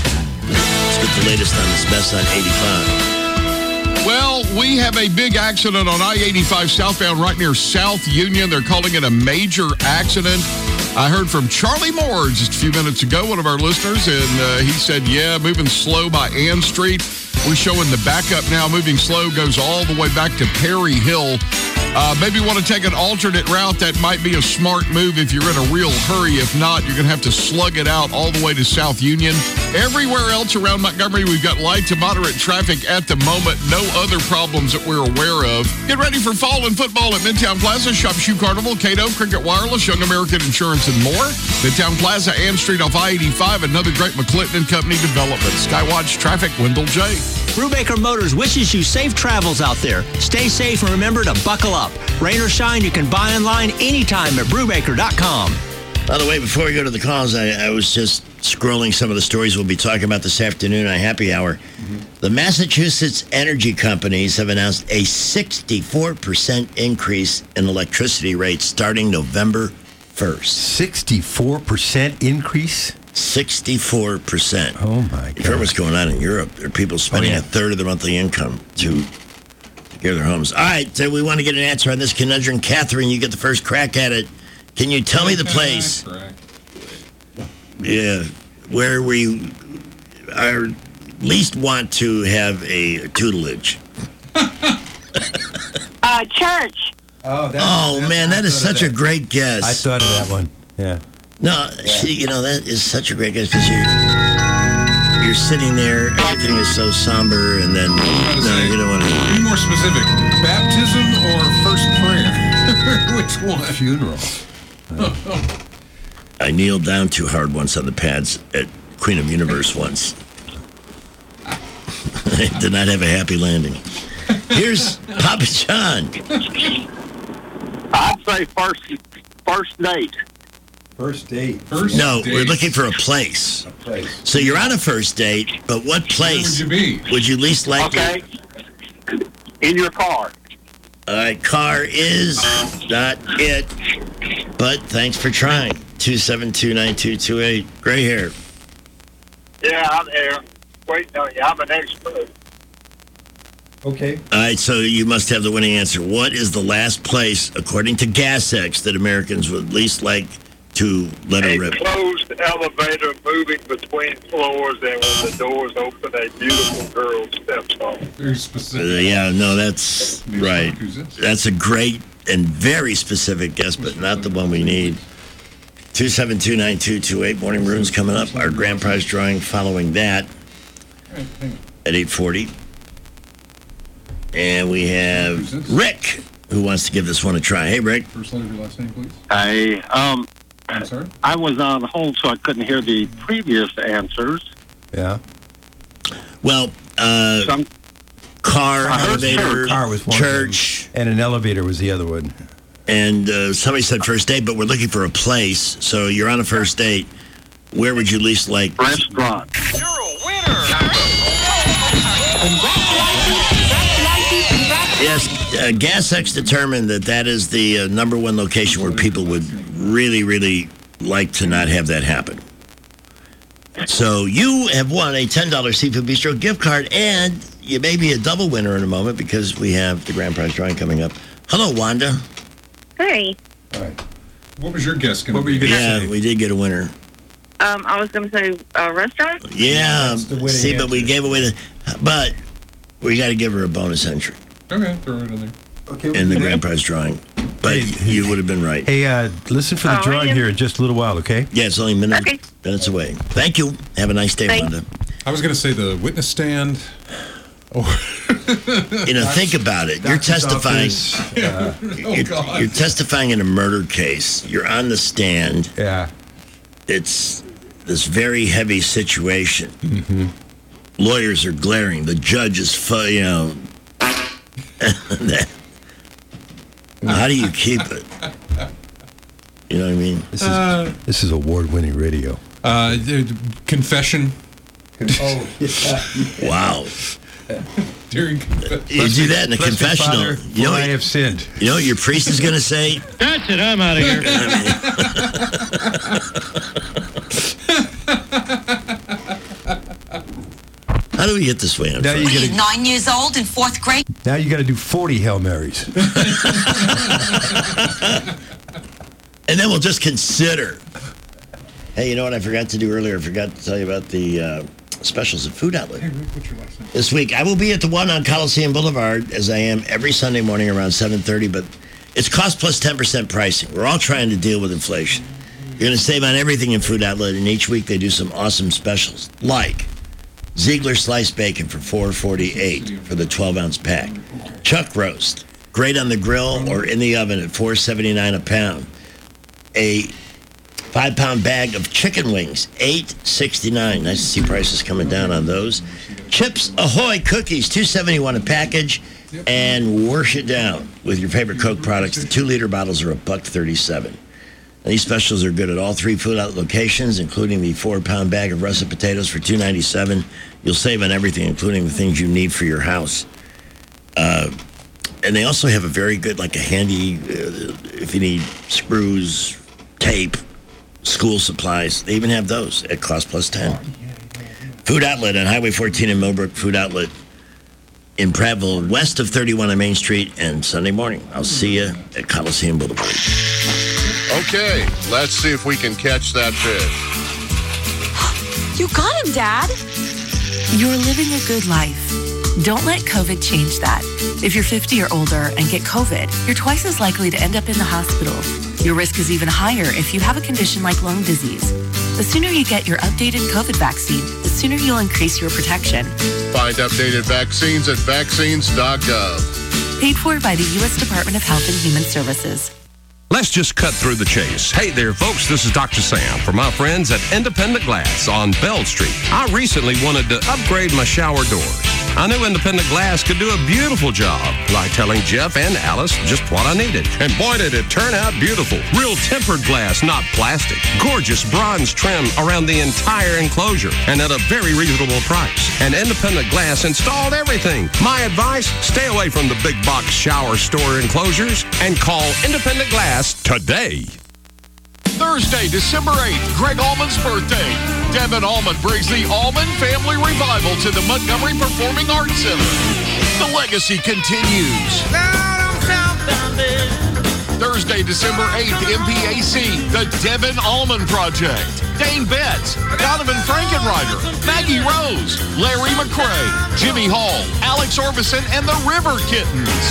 Let's get the latest on this mess on eighty-five. Well, we have a big accident on I eighty-five southbound right near South Union. They're calling it a major accident. I heard from Charlie Moore just a few minutes ago, one of our listeners, and uh, he said, yeah, moving slow by Ann Street. We're showing the backup now. Moving slow goes all the way back to Perry Hill. Uh, maybe want to take an alternate route. That might be a smart move if you're in a real hurry. If not, you're going to have to slug it out all the way to South Union. Everywhere else around Montgomery, we've got light to moderate traffic at the moment. No other problems that we're aware of. Get ready for fall and football at Midtown Plaza. Shop Shoe Carnival, Cato, Cricket Wireless, Young American Insurance, and more. Midtown Plaza, Ann Street off I eighty-five. Another great McClinton and Company development. Skywatch Traffic, Wendell J. Brubaker Motors wishes you safe travels out there. Stay safe and remember to buckle up. Rain or shine, you can buy online anytime at Brubaker dot com. By the way, before we go to the calls, I, I was just scrolling some of the stories we'll be talking about this afternoon on Happy Hour. Mm-hmm. The Massachusetts energy companies have announced a sixty-four percent increase in electricity rates starting November first. sixty-four percent increase? sixty-four percent. Oh, my God. You've heard what's going on in Europe. There are people spending oh, yeah. a third of their monthly income to secure their homes. All right, so we want to get an answer on this conundrum. Catherine, you get the first crack at it. Can you tell me the place? Yeah, where we are least want to have a tutelage. uh, church. Oh, that's, oh that's, man, that is such that. a great guess. I thought of that one. Yeah. No, see, you know, that is such a great guess because you're, you're sitting there, everything is so somber, and then, no, you don't want to. Be more specific. Baptism or first prayer? Which one? Funeral. I kneeled down too hard once on the pads at Queen of Universe once. I did not have a happy landing. Here's Papa John. I'd say first first date. First date. First no, date. we're looking for a place. A place. So you're on a first date, but what place Where would you be? would you least like Okay. to... In your car. All right, car is not it, but thanks for trying. two seven two, nine two two eight. Gray hair. Yeah, I'm there. Waiting on you. I'm an expert. Okay. All right, so you must have the winning answer. What is the last place, according to GasX, that Americans would least like to let her A rip? closed elevator moving between floors, and when the doors open, a beautiful girl steps on. Very Uh, specific. yeah, no, that's right. That's a great and very specific guess, but not the one we need. two seven two, nine two two eight. Morning Runes coming up. Our grand prize drawing following that at eight forty. And we have Rick, who wants to give this one a try. Hey, Rick. First letter of your last name, please. Hey, um, I'm sorry? I was on hold, so I couldn't hear the previous answers. Yeah. Well, uh, Some, car, I heard elevator, church. Car was one. church, And an elevator was the other one. and uh, somebody said first date, but we're looking for a place. So you're on a first date. Where would you least like? Restaurant. Yes, uh, GasX determined that that is the uh, number one location where people would really, really like to not have that happen. So you have won a ten dollars Seafood Bistro gift card, and you may be a double winner in a moment because we have the grand prize drawing coming up. Hello, Wanda. Hey, All right. What was your guess going to What were you be? going to Yeah, say? we did get a winner. um, I was going to say a restaurant. Yeah, That's the winning see, but we answer. gave away the, but we got to give her a bonus entry Okay, throw it in there. Okay. in the grand prize drawing. But you would have been right. Hey, uh, listen for the Oh, drawing yeah. here in just a little while, okay? Yeah, it's only minutes Okay. minutes away. Thank you. Have a nice day, Thanks. Wanda. I was going to say the witness stand. Or You know, think about it. You're Doctor's testifying. office, uh, oh, You're, God. you're testifying in a murder case. You're on the stand. yeah. It's this very heavy situation. Mm-hmm. Lawyers are glaring. The judge is, fu- you know. How do you keep it? You know what I mean? This is, Uh, this is award-winning radio. uh, d- confession. Oh, yeah. Wow. During confession. You do that in a Bless me, confessional. Father, You know, for I what, have sinned. you know what your priest is going to say? That's it. I'm out of here. How do we get this way? Now you He's gotta, nine years old in fourth grade. now you got to do forty Hail Marys. And then we'll just consider. Hey, you know what I forgot to do earlier? I forgot to tell you about the uh, specials at Food Outlet. Hey, Rick, what's your last name? This week, I will be at the one on Coliseum Boulevard, as I am every Sunday morning around seven thirty, but it's cost plus ten percent pricing. We're all trying to deal with inflation. You're going to save on everything in Food Outlet, and each week they do some awesome specials, like Ziegler sliced bacon for four forty-eight for the twelve-ounce pack. Chuck roast, great on the grill or in the oven at four seventy-nine a pound. A five-pound bag of chicken wings, eight sixty-nine. Nice to see prices coming down on those. Chips Ahoy cookies, two seventy-one a package, and wash it down with your favorite Coke products. The two-liter bottles are a buck thirty-seven. And these specials are good at all three Food Outlet locations, including the four-pound bag of russet potatoes for two ninety-seven. You'll save on everything, including the things you need for your house. Uh, and they also have a very good, like a handy, uh, if you need screws, tape, school supplies. They even have those at cost plus ten. Food Outlet on Highway fourteen in Millbrook. Food Outlet in Prattville, west of thirty-one on Main Street. And Sunday morning, I'll see you at Coliseum Boulevard. Okay, let's see if we can catch that fish. You got him, Dad. You're living a good life. Don't let COVID change that. If you're fifty or older and get COVID, you're twice as likely to end up in the hospital. Your risk is even higher if you have a condition like lung disease. The sooner you get your updated COVID vaccine, the sooner you'll increase your protection. Find updated vaccines at vaccines dot gov. Paid for by the U S Department of Health and Human Services. Let's just cut through the chase. Hey there, folks. This is Doctor Sam from my friends at Independent Glass on Bell Street. I recently wanted to upgrade my shower doors. I knew Independent Glass could do a beautiful job, like telling Jeff and Alice just what I needed. And boy, did it turn out beautiful. Real tempered glass, not plastic. Gorgeous bronze trim around the entire enclosure, and at a very reasonable price. And Independent Glass installed everything. My advice, stay away from the big box shower store enclosures and call Independent Glass today. Thursday, December eighth, Greg Allman's birthday. Devin Allman brings the Allman Family Revival to the Montgomery Performing Arts Center. The legacy continues. Thursday, December eighth, M P A C, the Devin Allman Project. Dane Betts, Donovan Frankenreiter, Maggie Rose, Larry McCray, Jimmy Hall, Alex Orbison, and the River Kittens.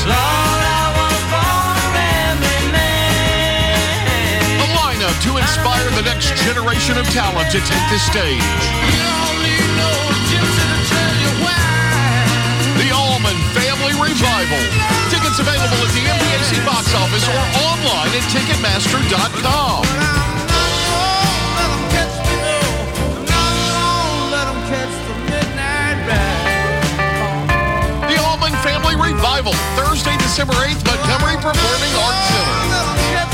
To inspire the next generation of talent to take the stage. The Allman Family Revival. Tickets available at the M P A C box office or online at Ticketmaster dot com. The Allman Family Revival, Thursday, December eighth, Montgomery Performing Arts Center.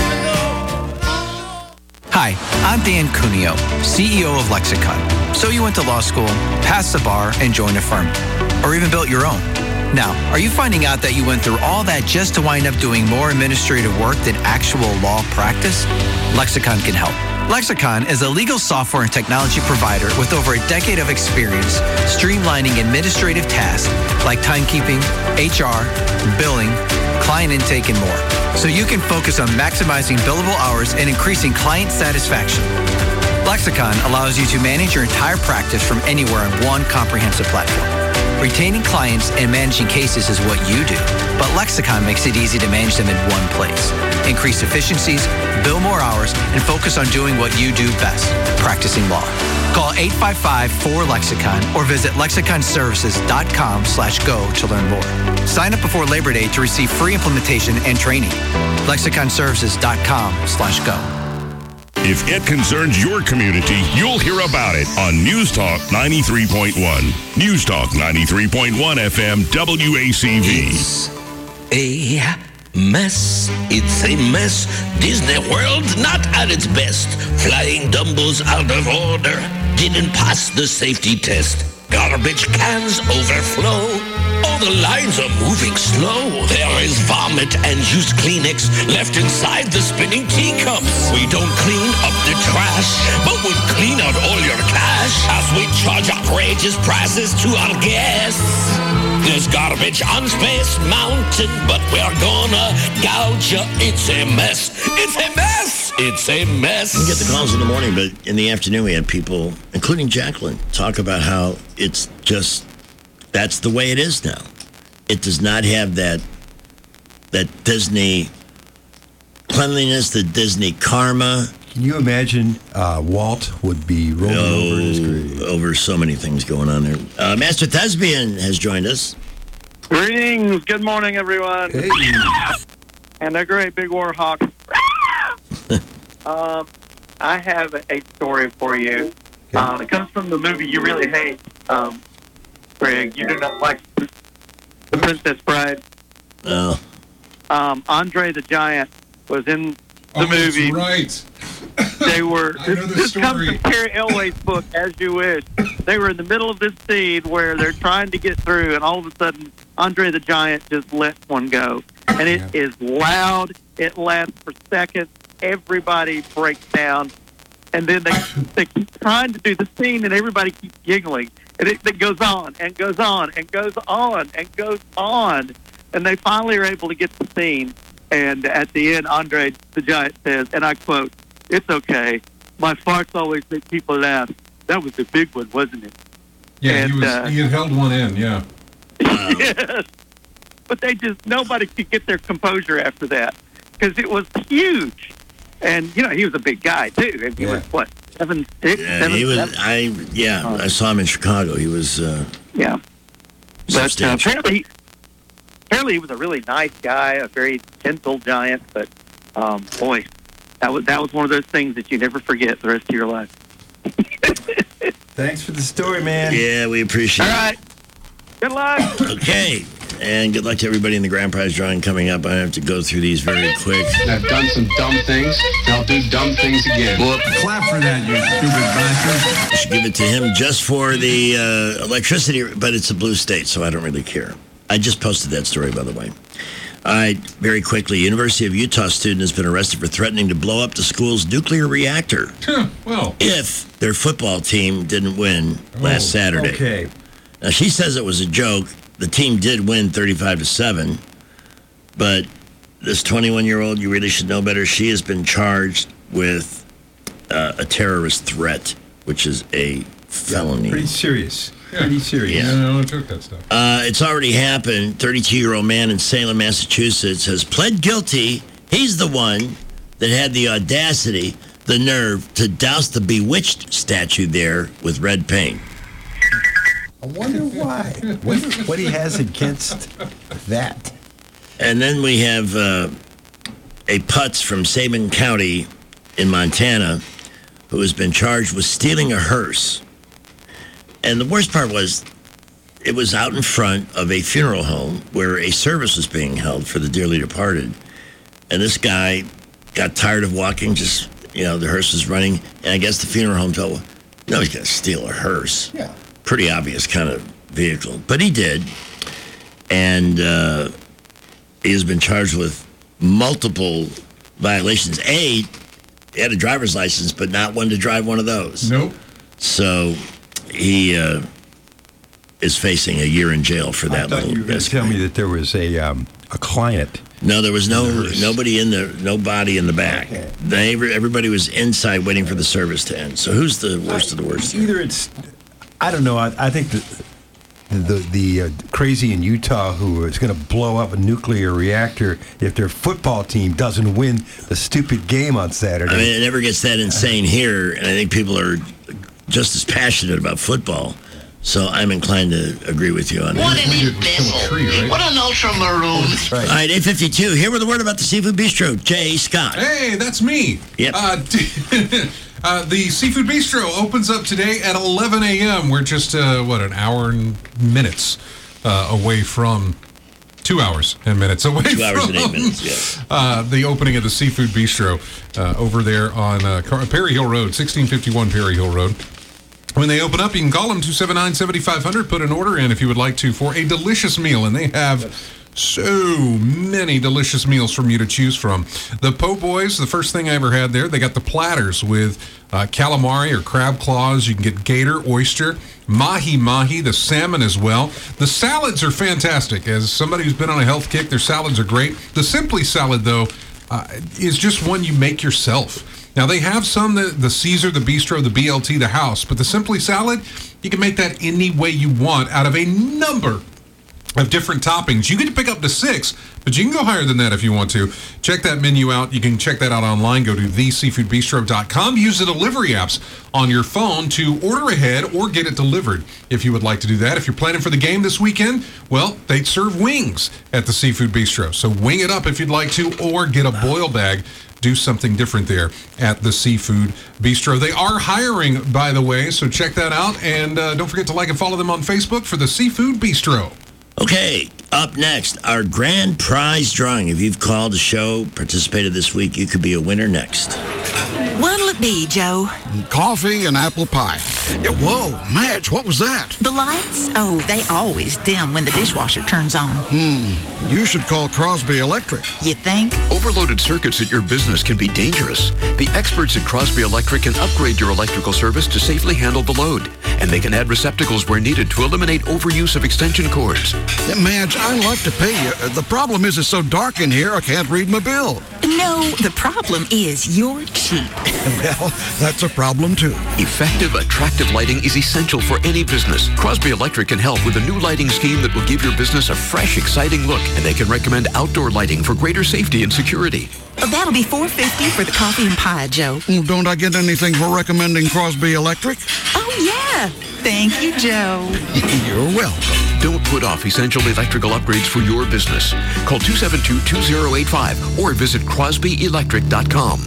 Hi, I'm Dan Cuneo, C E O of Lexicon. So you went to law school, passed the bar, and joined a firm, or even built your own. Now, are you finding out that you went through all that just to wind up doing more administrative work than actual law practice? Lexicon can help. Lexicon is a legal software and technology provider with over a decade of experience streamlining administrative tasks like timekeeping, H R, billing, client intake, and more, so you can focus on maximizing billable hours and increasing client satisfaction. Lexicon allows you to manage your entire practice from anywhere on one comprehensive platform. Retaining clients and managing cases is what you do, but Lexicon makes it easy to manage them in one place. Increase efficiencies, bill more hours, and focus on doing what you do best, practicing law. Call eight five five, four, Lexicon or visit lexiconservices.com slash go to learn more. Sign up before Labor Day to receive free implementation and training. lexiconservices.com slash go. If it concerns your community, you'll hear about it on News Talk ninety-three point one. News Talk ninety-three point one F M W A C V. It's a mess. It's a mess. Disney World not at its best. Flying Dumbos out of order. Didn't pass the safety test. Garbage cans overflow. All the lines are moving slow. There is vomit and used Kleenex left inside the spinning teacups. We don't clean up the trash, but we clean out all your cash as we charge outrageous prices to our guests. There's garbage on Space Mountain, but we're gonna gouge you. It's a mess. It's a mess. It's a mess. We get the calls in the morning, but in the afternoon we have people, including Jacqueline, talk about how it's just, that's the way it is now. It does not have that that Disney cleanliness, the Disney karma. Can you imagine uh, Walt would be rolling oh, over his grave? Over so many things going on there. Uh, Master Thespian has joined us. Greetings. Good morning, everyone. Hey. And a great big war hawk. um, I have a story for you. Okay. Um, it comes from the movie you really hate, um, Greg. You do not like The Princess Bride. Oh. Um, Andre the Giant was in the oh, movie. That's right. They were. I know this the this story. comes from Carrie Elway's book, As You Wish. They were in the middle of this scene where they're trying to get through, and all of a sudden, Andre the Giant just lets one go, and it yeah. is loud. It lasts for seconds. Everybody breaks down, and then they they keep trying to do the scene, and everybody keeps giggling, and it, it goes on and goes on and goes on and goes on, and they finally are able to get the scene. And at the end, Andre the Giant says, and I quote, "It's okay. My farts always make people laugh. That was the big one, wasn't it?" Yeah, and, he, was, uh, he had held one in, yeah. Yes. But they just, nobody could get their composure after that because it was huge. And, you know, he was a big guy, too. And he Yeah. was, what, seven, six, Yeah, seven, he was. seven? I yeah, I saw him in Chicago. He was. Uh, Yeah. But uh, substantial. apparently, apparently he was a really nice guy, a very gentle giant. But, um, boy, that was, that was one of those things that you never forget the rest of your life. Thanks for the story, man. Yeah, we appreciate All it. right. Good luck. Okay. And good luck to everybody in the grand prize drawing coming up. I have to go through these very quick. I've done some dumb things. I'll do dumb things again. Well, clap for that, you stupid bastard. I should give it to him just for the uh, electricity, but it's a blue state, so I don't really care. I just posted that story, by the way. All right, very quickly. University of Utah student has been arrested for threatening to blow up the school's nuclear reactor well, if their football team didn't win last Oh, Saturday. okay. Now, she says it was a joke. The team did win thirty-five to seven, but this twenty-one-year-old, you really should know better. She has been charged with uh, a terrorist threat, which is a felony. Pretty serious. Pretty serious. Yeah. no one took that stuff. Uh, it's already happened. thirty-two-year-old man in Salem, Massachusetts has pled guilty. He's the one that had the audacity, the nerve, to douse the Bewitched statue there with red paint. I wonder why. Wonder what he has against that. And then we have uh, a putz from Sabin County in Montana who has been charged with stealing a hearse. And the worst part was it was out in front of a funeral home where a service was being held for the dearly departed. And this guy got tired of walking, just, you know, the hearse was running. And I guess the funeral home told him, no, he's going to steal a hearse. Yeah. Pretty obvious kind of vehicle. But he did. And uh, he has been charged with multiple violations. A, he had a driver's license, but not one to drive one of those. Nope. So he uh, is facing a year in jail for that I thought little you were going to tell me that there was a um, a client. No, there was no nobody in the nobody in the back. They, everybody was inside waiting for the service to end. So who's the worst of the worst? Either it's, I don't know. I, I think that the the uh, crazy in Utah who is going to blow up a nuclear reactor if their football team doesn't win the stupid game on Saturday. I mean, it never gets that insane here, and I think people are just as passionate about football. So I'm inclined to agree with you on that. What an imbecile. What an ultra maroon. All right, eight fifty-two. Here with a word about the Seafood Bistro, Jay Scott. Hey, that's me. Yep. Uh, uh, the Seafood Bistro opens up today at eleven a.m. We're just, uh, what, an hour and minutes uh, away from... Two hours and minutes away Two from hours and eight minutes, yeah. uh, the opening of the Seafood Bistro uh, over there on uh, Car- Perry Hill Road, sixteen fifty-one Perry Hill Road. When they open up, you can call them two seven nine, seven five zero zero, put an order in if you would like to for a delicious meal. And they have so many delicious meals from you to choose from. The Po' Boys, the first thing I ever had there, they got the platters with uh, calamari or crab claws. You can get gator, oyster, mahi-mahi, the salmon as well. The salads are fantastic. As somebody who's been on a health kick, their salads are great. The Simply salad, though, uh, is just one you make yourself. Now, they have some, the, the Caesar, the Bistro, the B L T, the house, but the Simply salad, you can make that any way you want out of a number of different toppings. You get to pick up to six, but you can go higher than that if you want to. Check that menu out. You can check that out online. Go to the seafood bistro dot com. Use the delivery apps on your phone to order ahead or get it delivered if you would like to do that. If you're planning for the game this weekend, well, they serve wings at the Seafood Bistro. So wing it up if you'd like to, or get a boil bag. Do something different there at the Seafood Bistro. They are hiring, by the way, so check that out. And uh, don't forget to like and follow them on Facebook for the Seafood Bistro. Okay, up next, our grand prize drawing. If you've called the show, participated this week, you could be a winner next. What'll it be, Joe? Coffee and apple pie. Yeah, whoa, Madge, what was that? The lights? Oh, they always dim when the dishwasher turns on. Hmm, you should call Crosby Electric. You think? Overloaded circuits at your business can be dangerous. The experts at Crosby Electric can upgrade your electrical service to safely handle the load. And they can add receptacles where needed to eliminate overuse of extension cords. Yeah, Madge, I'd love to pay you. The problem is it's so dark in here I can't read my bill. No, the problem is you're cheap. Well, that's a problem too. Effective, attractive effective lighting is essential for any business. Crosby Electric can help with a new lighting scheme that will give your business a fresh, exciting look, and they can recommend outdoor lighting for greater safety and security. That'll be four dollars and fifty cents for the coffee and pie, Joe. Well, don't I get anything for recommending Crosby Electric? Oh, yeah. Thank you, Joe. You're welcome. Don't put off essential electrical upgrades for your business. Call two seven two, two zero eight five or visit crosby electric dot com.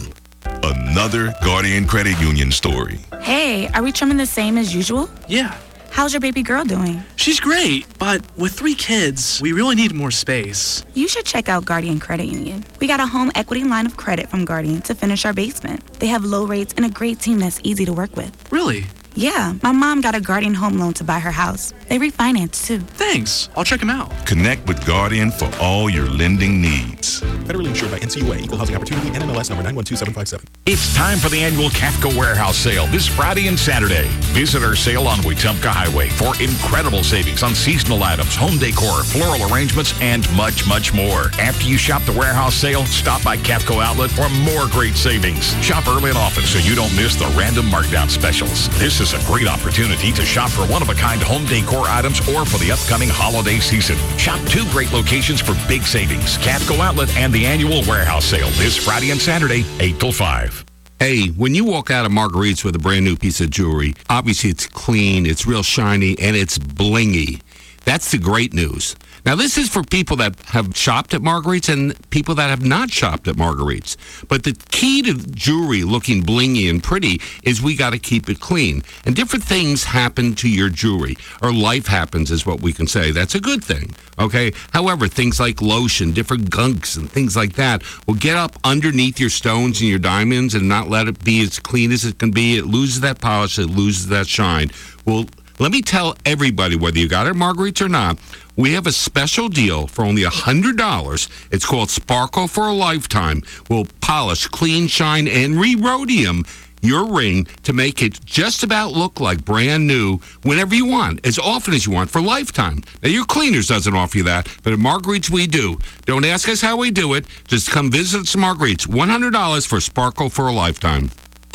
Another Guardian Credit Union story. Hey, are we trimming the same as usual? Yeah. How's your baby girl doing? She's great, but with three kids, we really need more space. You should check out Guardian Credit Union. We got a home equity line of credit from Guardian to finish our basement. They have low rates and a great team that's easy to work with. Really? Yeah, my mom got a Guardian home loan to buy her house. They refinanced too. Thanks. I'll check them out. Connect with Guardian for all your lending needs. Federally insured by N C U A, Equal Housing Opportunity, N M L S number nine one two seven five seven. It's time for the annual Kafka Warehouse Sale this Friday and Saturday. Visit our sale on Wetumpka Highway for incredible savings on seasonal items, home decor, floral arrangements, and much, much more. After you shop the warehouse sale, stop by Kafco Outlet for more great savings. Shop early and often so you don't miss the random markdown specials. This is a great opportunity to shop for one-of-a-kind home decor items or for the upcoming holiday season. Shop two great locations for big savings. Kafco Outlet and the annual warehouse sale this Friday and Saturday, eight till five. Hey, when you walk out of Marguerite's with a brand new piece of jewelry, obviously it's clean, it's real shiny, and it's blingy. That's the great news. Now, this is for people that have shopped at Marguerite's and people that have not shopped at Marguerite's. But the key to jewelry looking blingy and pretty is we got to keep it clean. And different things happen to your jewelry, or life happens is what we can say. That's a good thing, okay? However, things like lotion, different gunks and things like that will get up underneath your stones and your diamonds and not let it be as clean as it can be. It loses that polish, it loses that shine. Well, let me tell everybody, whether you got it at Marguerite's or not, we have a special deal for only one hundred dollars. It's called Sparkle for a Lifetime. We'll polish, clean, shine, and re-rhodium your ring to make it just about look like brand new whenever you want, as often as you want, for a lifetime. Now, your cleaners doesn't offer you that, but at Marguerite's we do. Don't ask us how we do it. Just come visit us at Marguerite's. one hundred dollars for Sparkle for a Lifetime.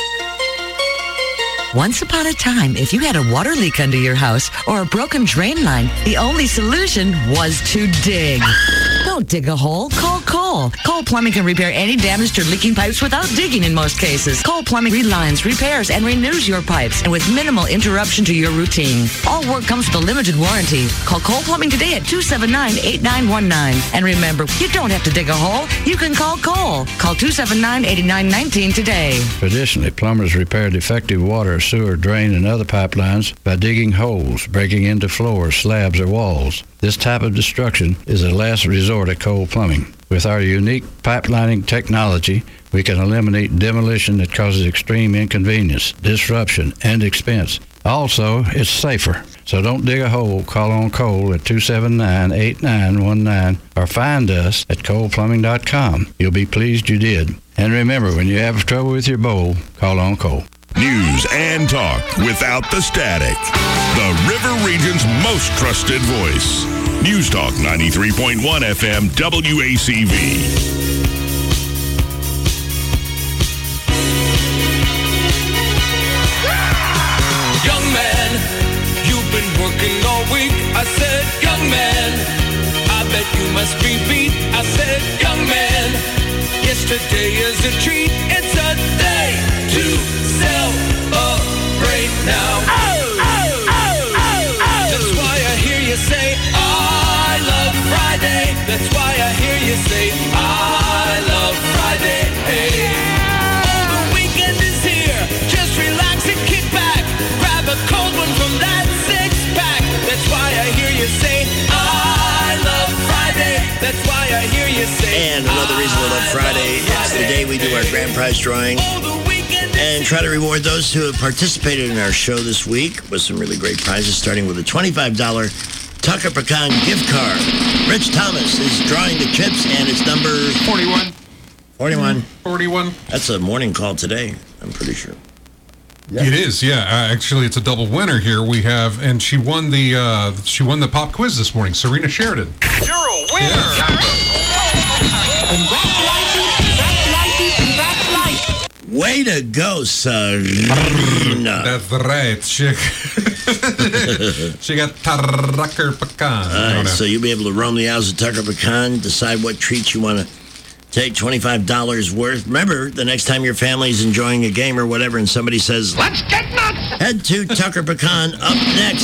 Once upon a time, if you had a water leak under your house or a broken drain line, the only solution was to dig. Don't dig a hole. Call Cole. Cole Plumbing can repair any damaged or leaking pipes without digging in most cases. Cole Plumbing relines, repairs, and renews your pipes, and with minimal interruption to your routine. All work comes with a limited warranty. Call Cole Plumbing today at two seven nine, eight nine one nine. And remember, you don't have to dig a hole. You can call Cole. Call two seven nine, eight nine one nine today. Traditionally, plumbers repair defective water, sewer, drain, and other pipelines by digging holes, breaking into floors, slabs, or walls. This type of destruction is a last resort at Cole Plumbing. With our unique pipelining technology, we can eliminate demolition that causes extreme inconvenience, disruption, and expense. Also, it's safer. So don't dig a hole. Call on Cole at two seven nine, eight nine one nine or find us at cole plumbing dot com. You'll be pleased you did. And remember, when you have trouble with your bowl, call on Cole. News and talk without the static. The River Region's most trusted voice. News Talk ninety-three point one F M W A C V. Young man, you've been working all week. I said, young man, I bet you must be beat. I said, young man, yesterday is a treat. It's a day to celebrate now. Oh, oh, oh, oh, oh. That's why I hear you say, I love Friday. That's why I hear you say, I love Friday. Hey. Oh, the weekend is here. Just relax and kick back. Grab a cold one from that six-pack. That's why I hear you say, I love Friday. That's why I hear you say, and another reason we love Friday, it's the day we do our grand prize drawing and try to reward those who have participated in our show this week with some really great prizes, starting with a twenty-five dollars Tucker Pecan gift card. Rich Thomas is drawing the chips, and it's number forty-one. forty-one. forty-one. That's a morning call today, I'm pretty sure. Yeah. It is, yeah. Uh, actually, it's a double winner here. We have, and she won the uh, she won the pop quiz this morning. Serena Sheridan. You're a winner. Yeah. Woo! Way to go, Serena. That's right. She, she got Tucker Pecan. All right, so you'll be able to roam the aisles of Tucker Pecan, decide what treats you want to take, twenty-five dollars worth. Remember, the next time your family's enjoying a game or whatever and somebody says, let's get nuts, head to Tucker Pecan. Up next.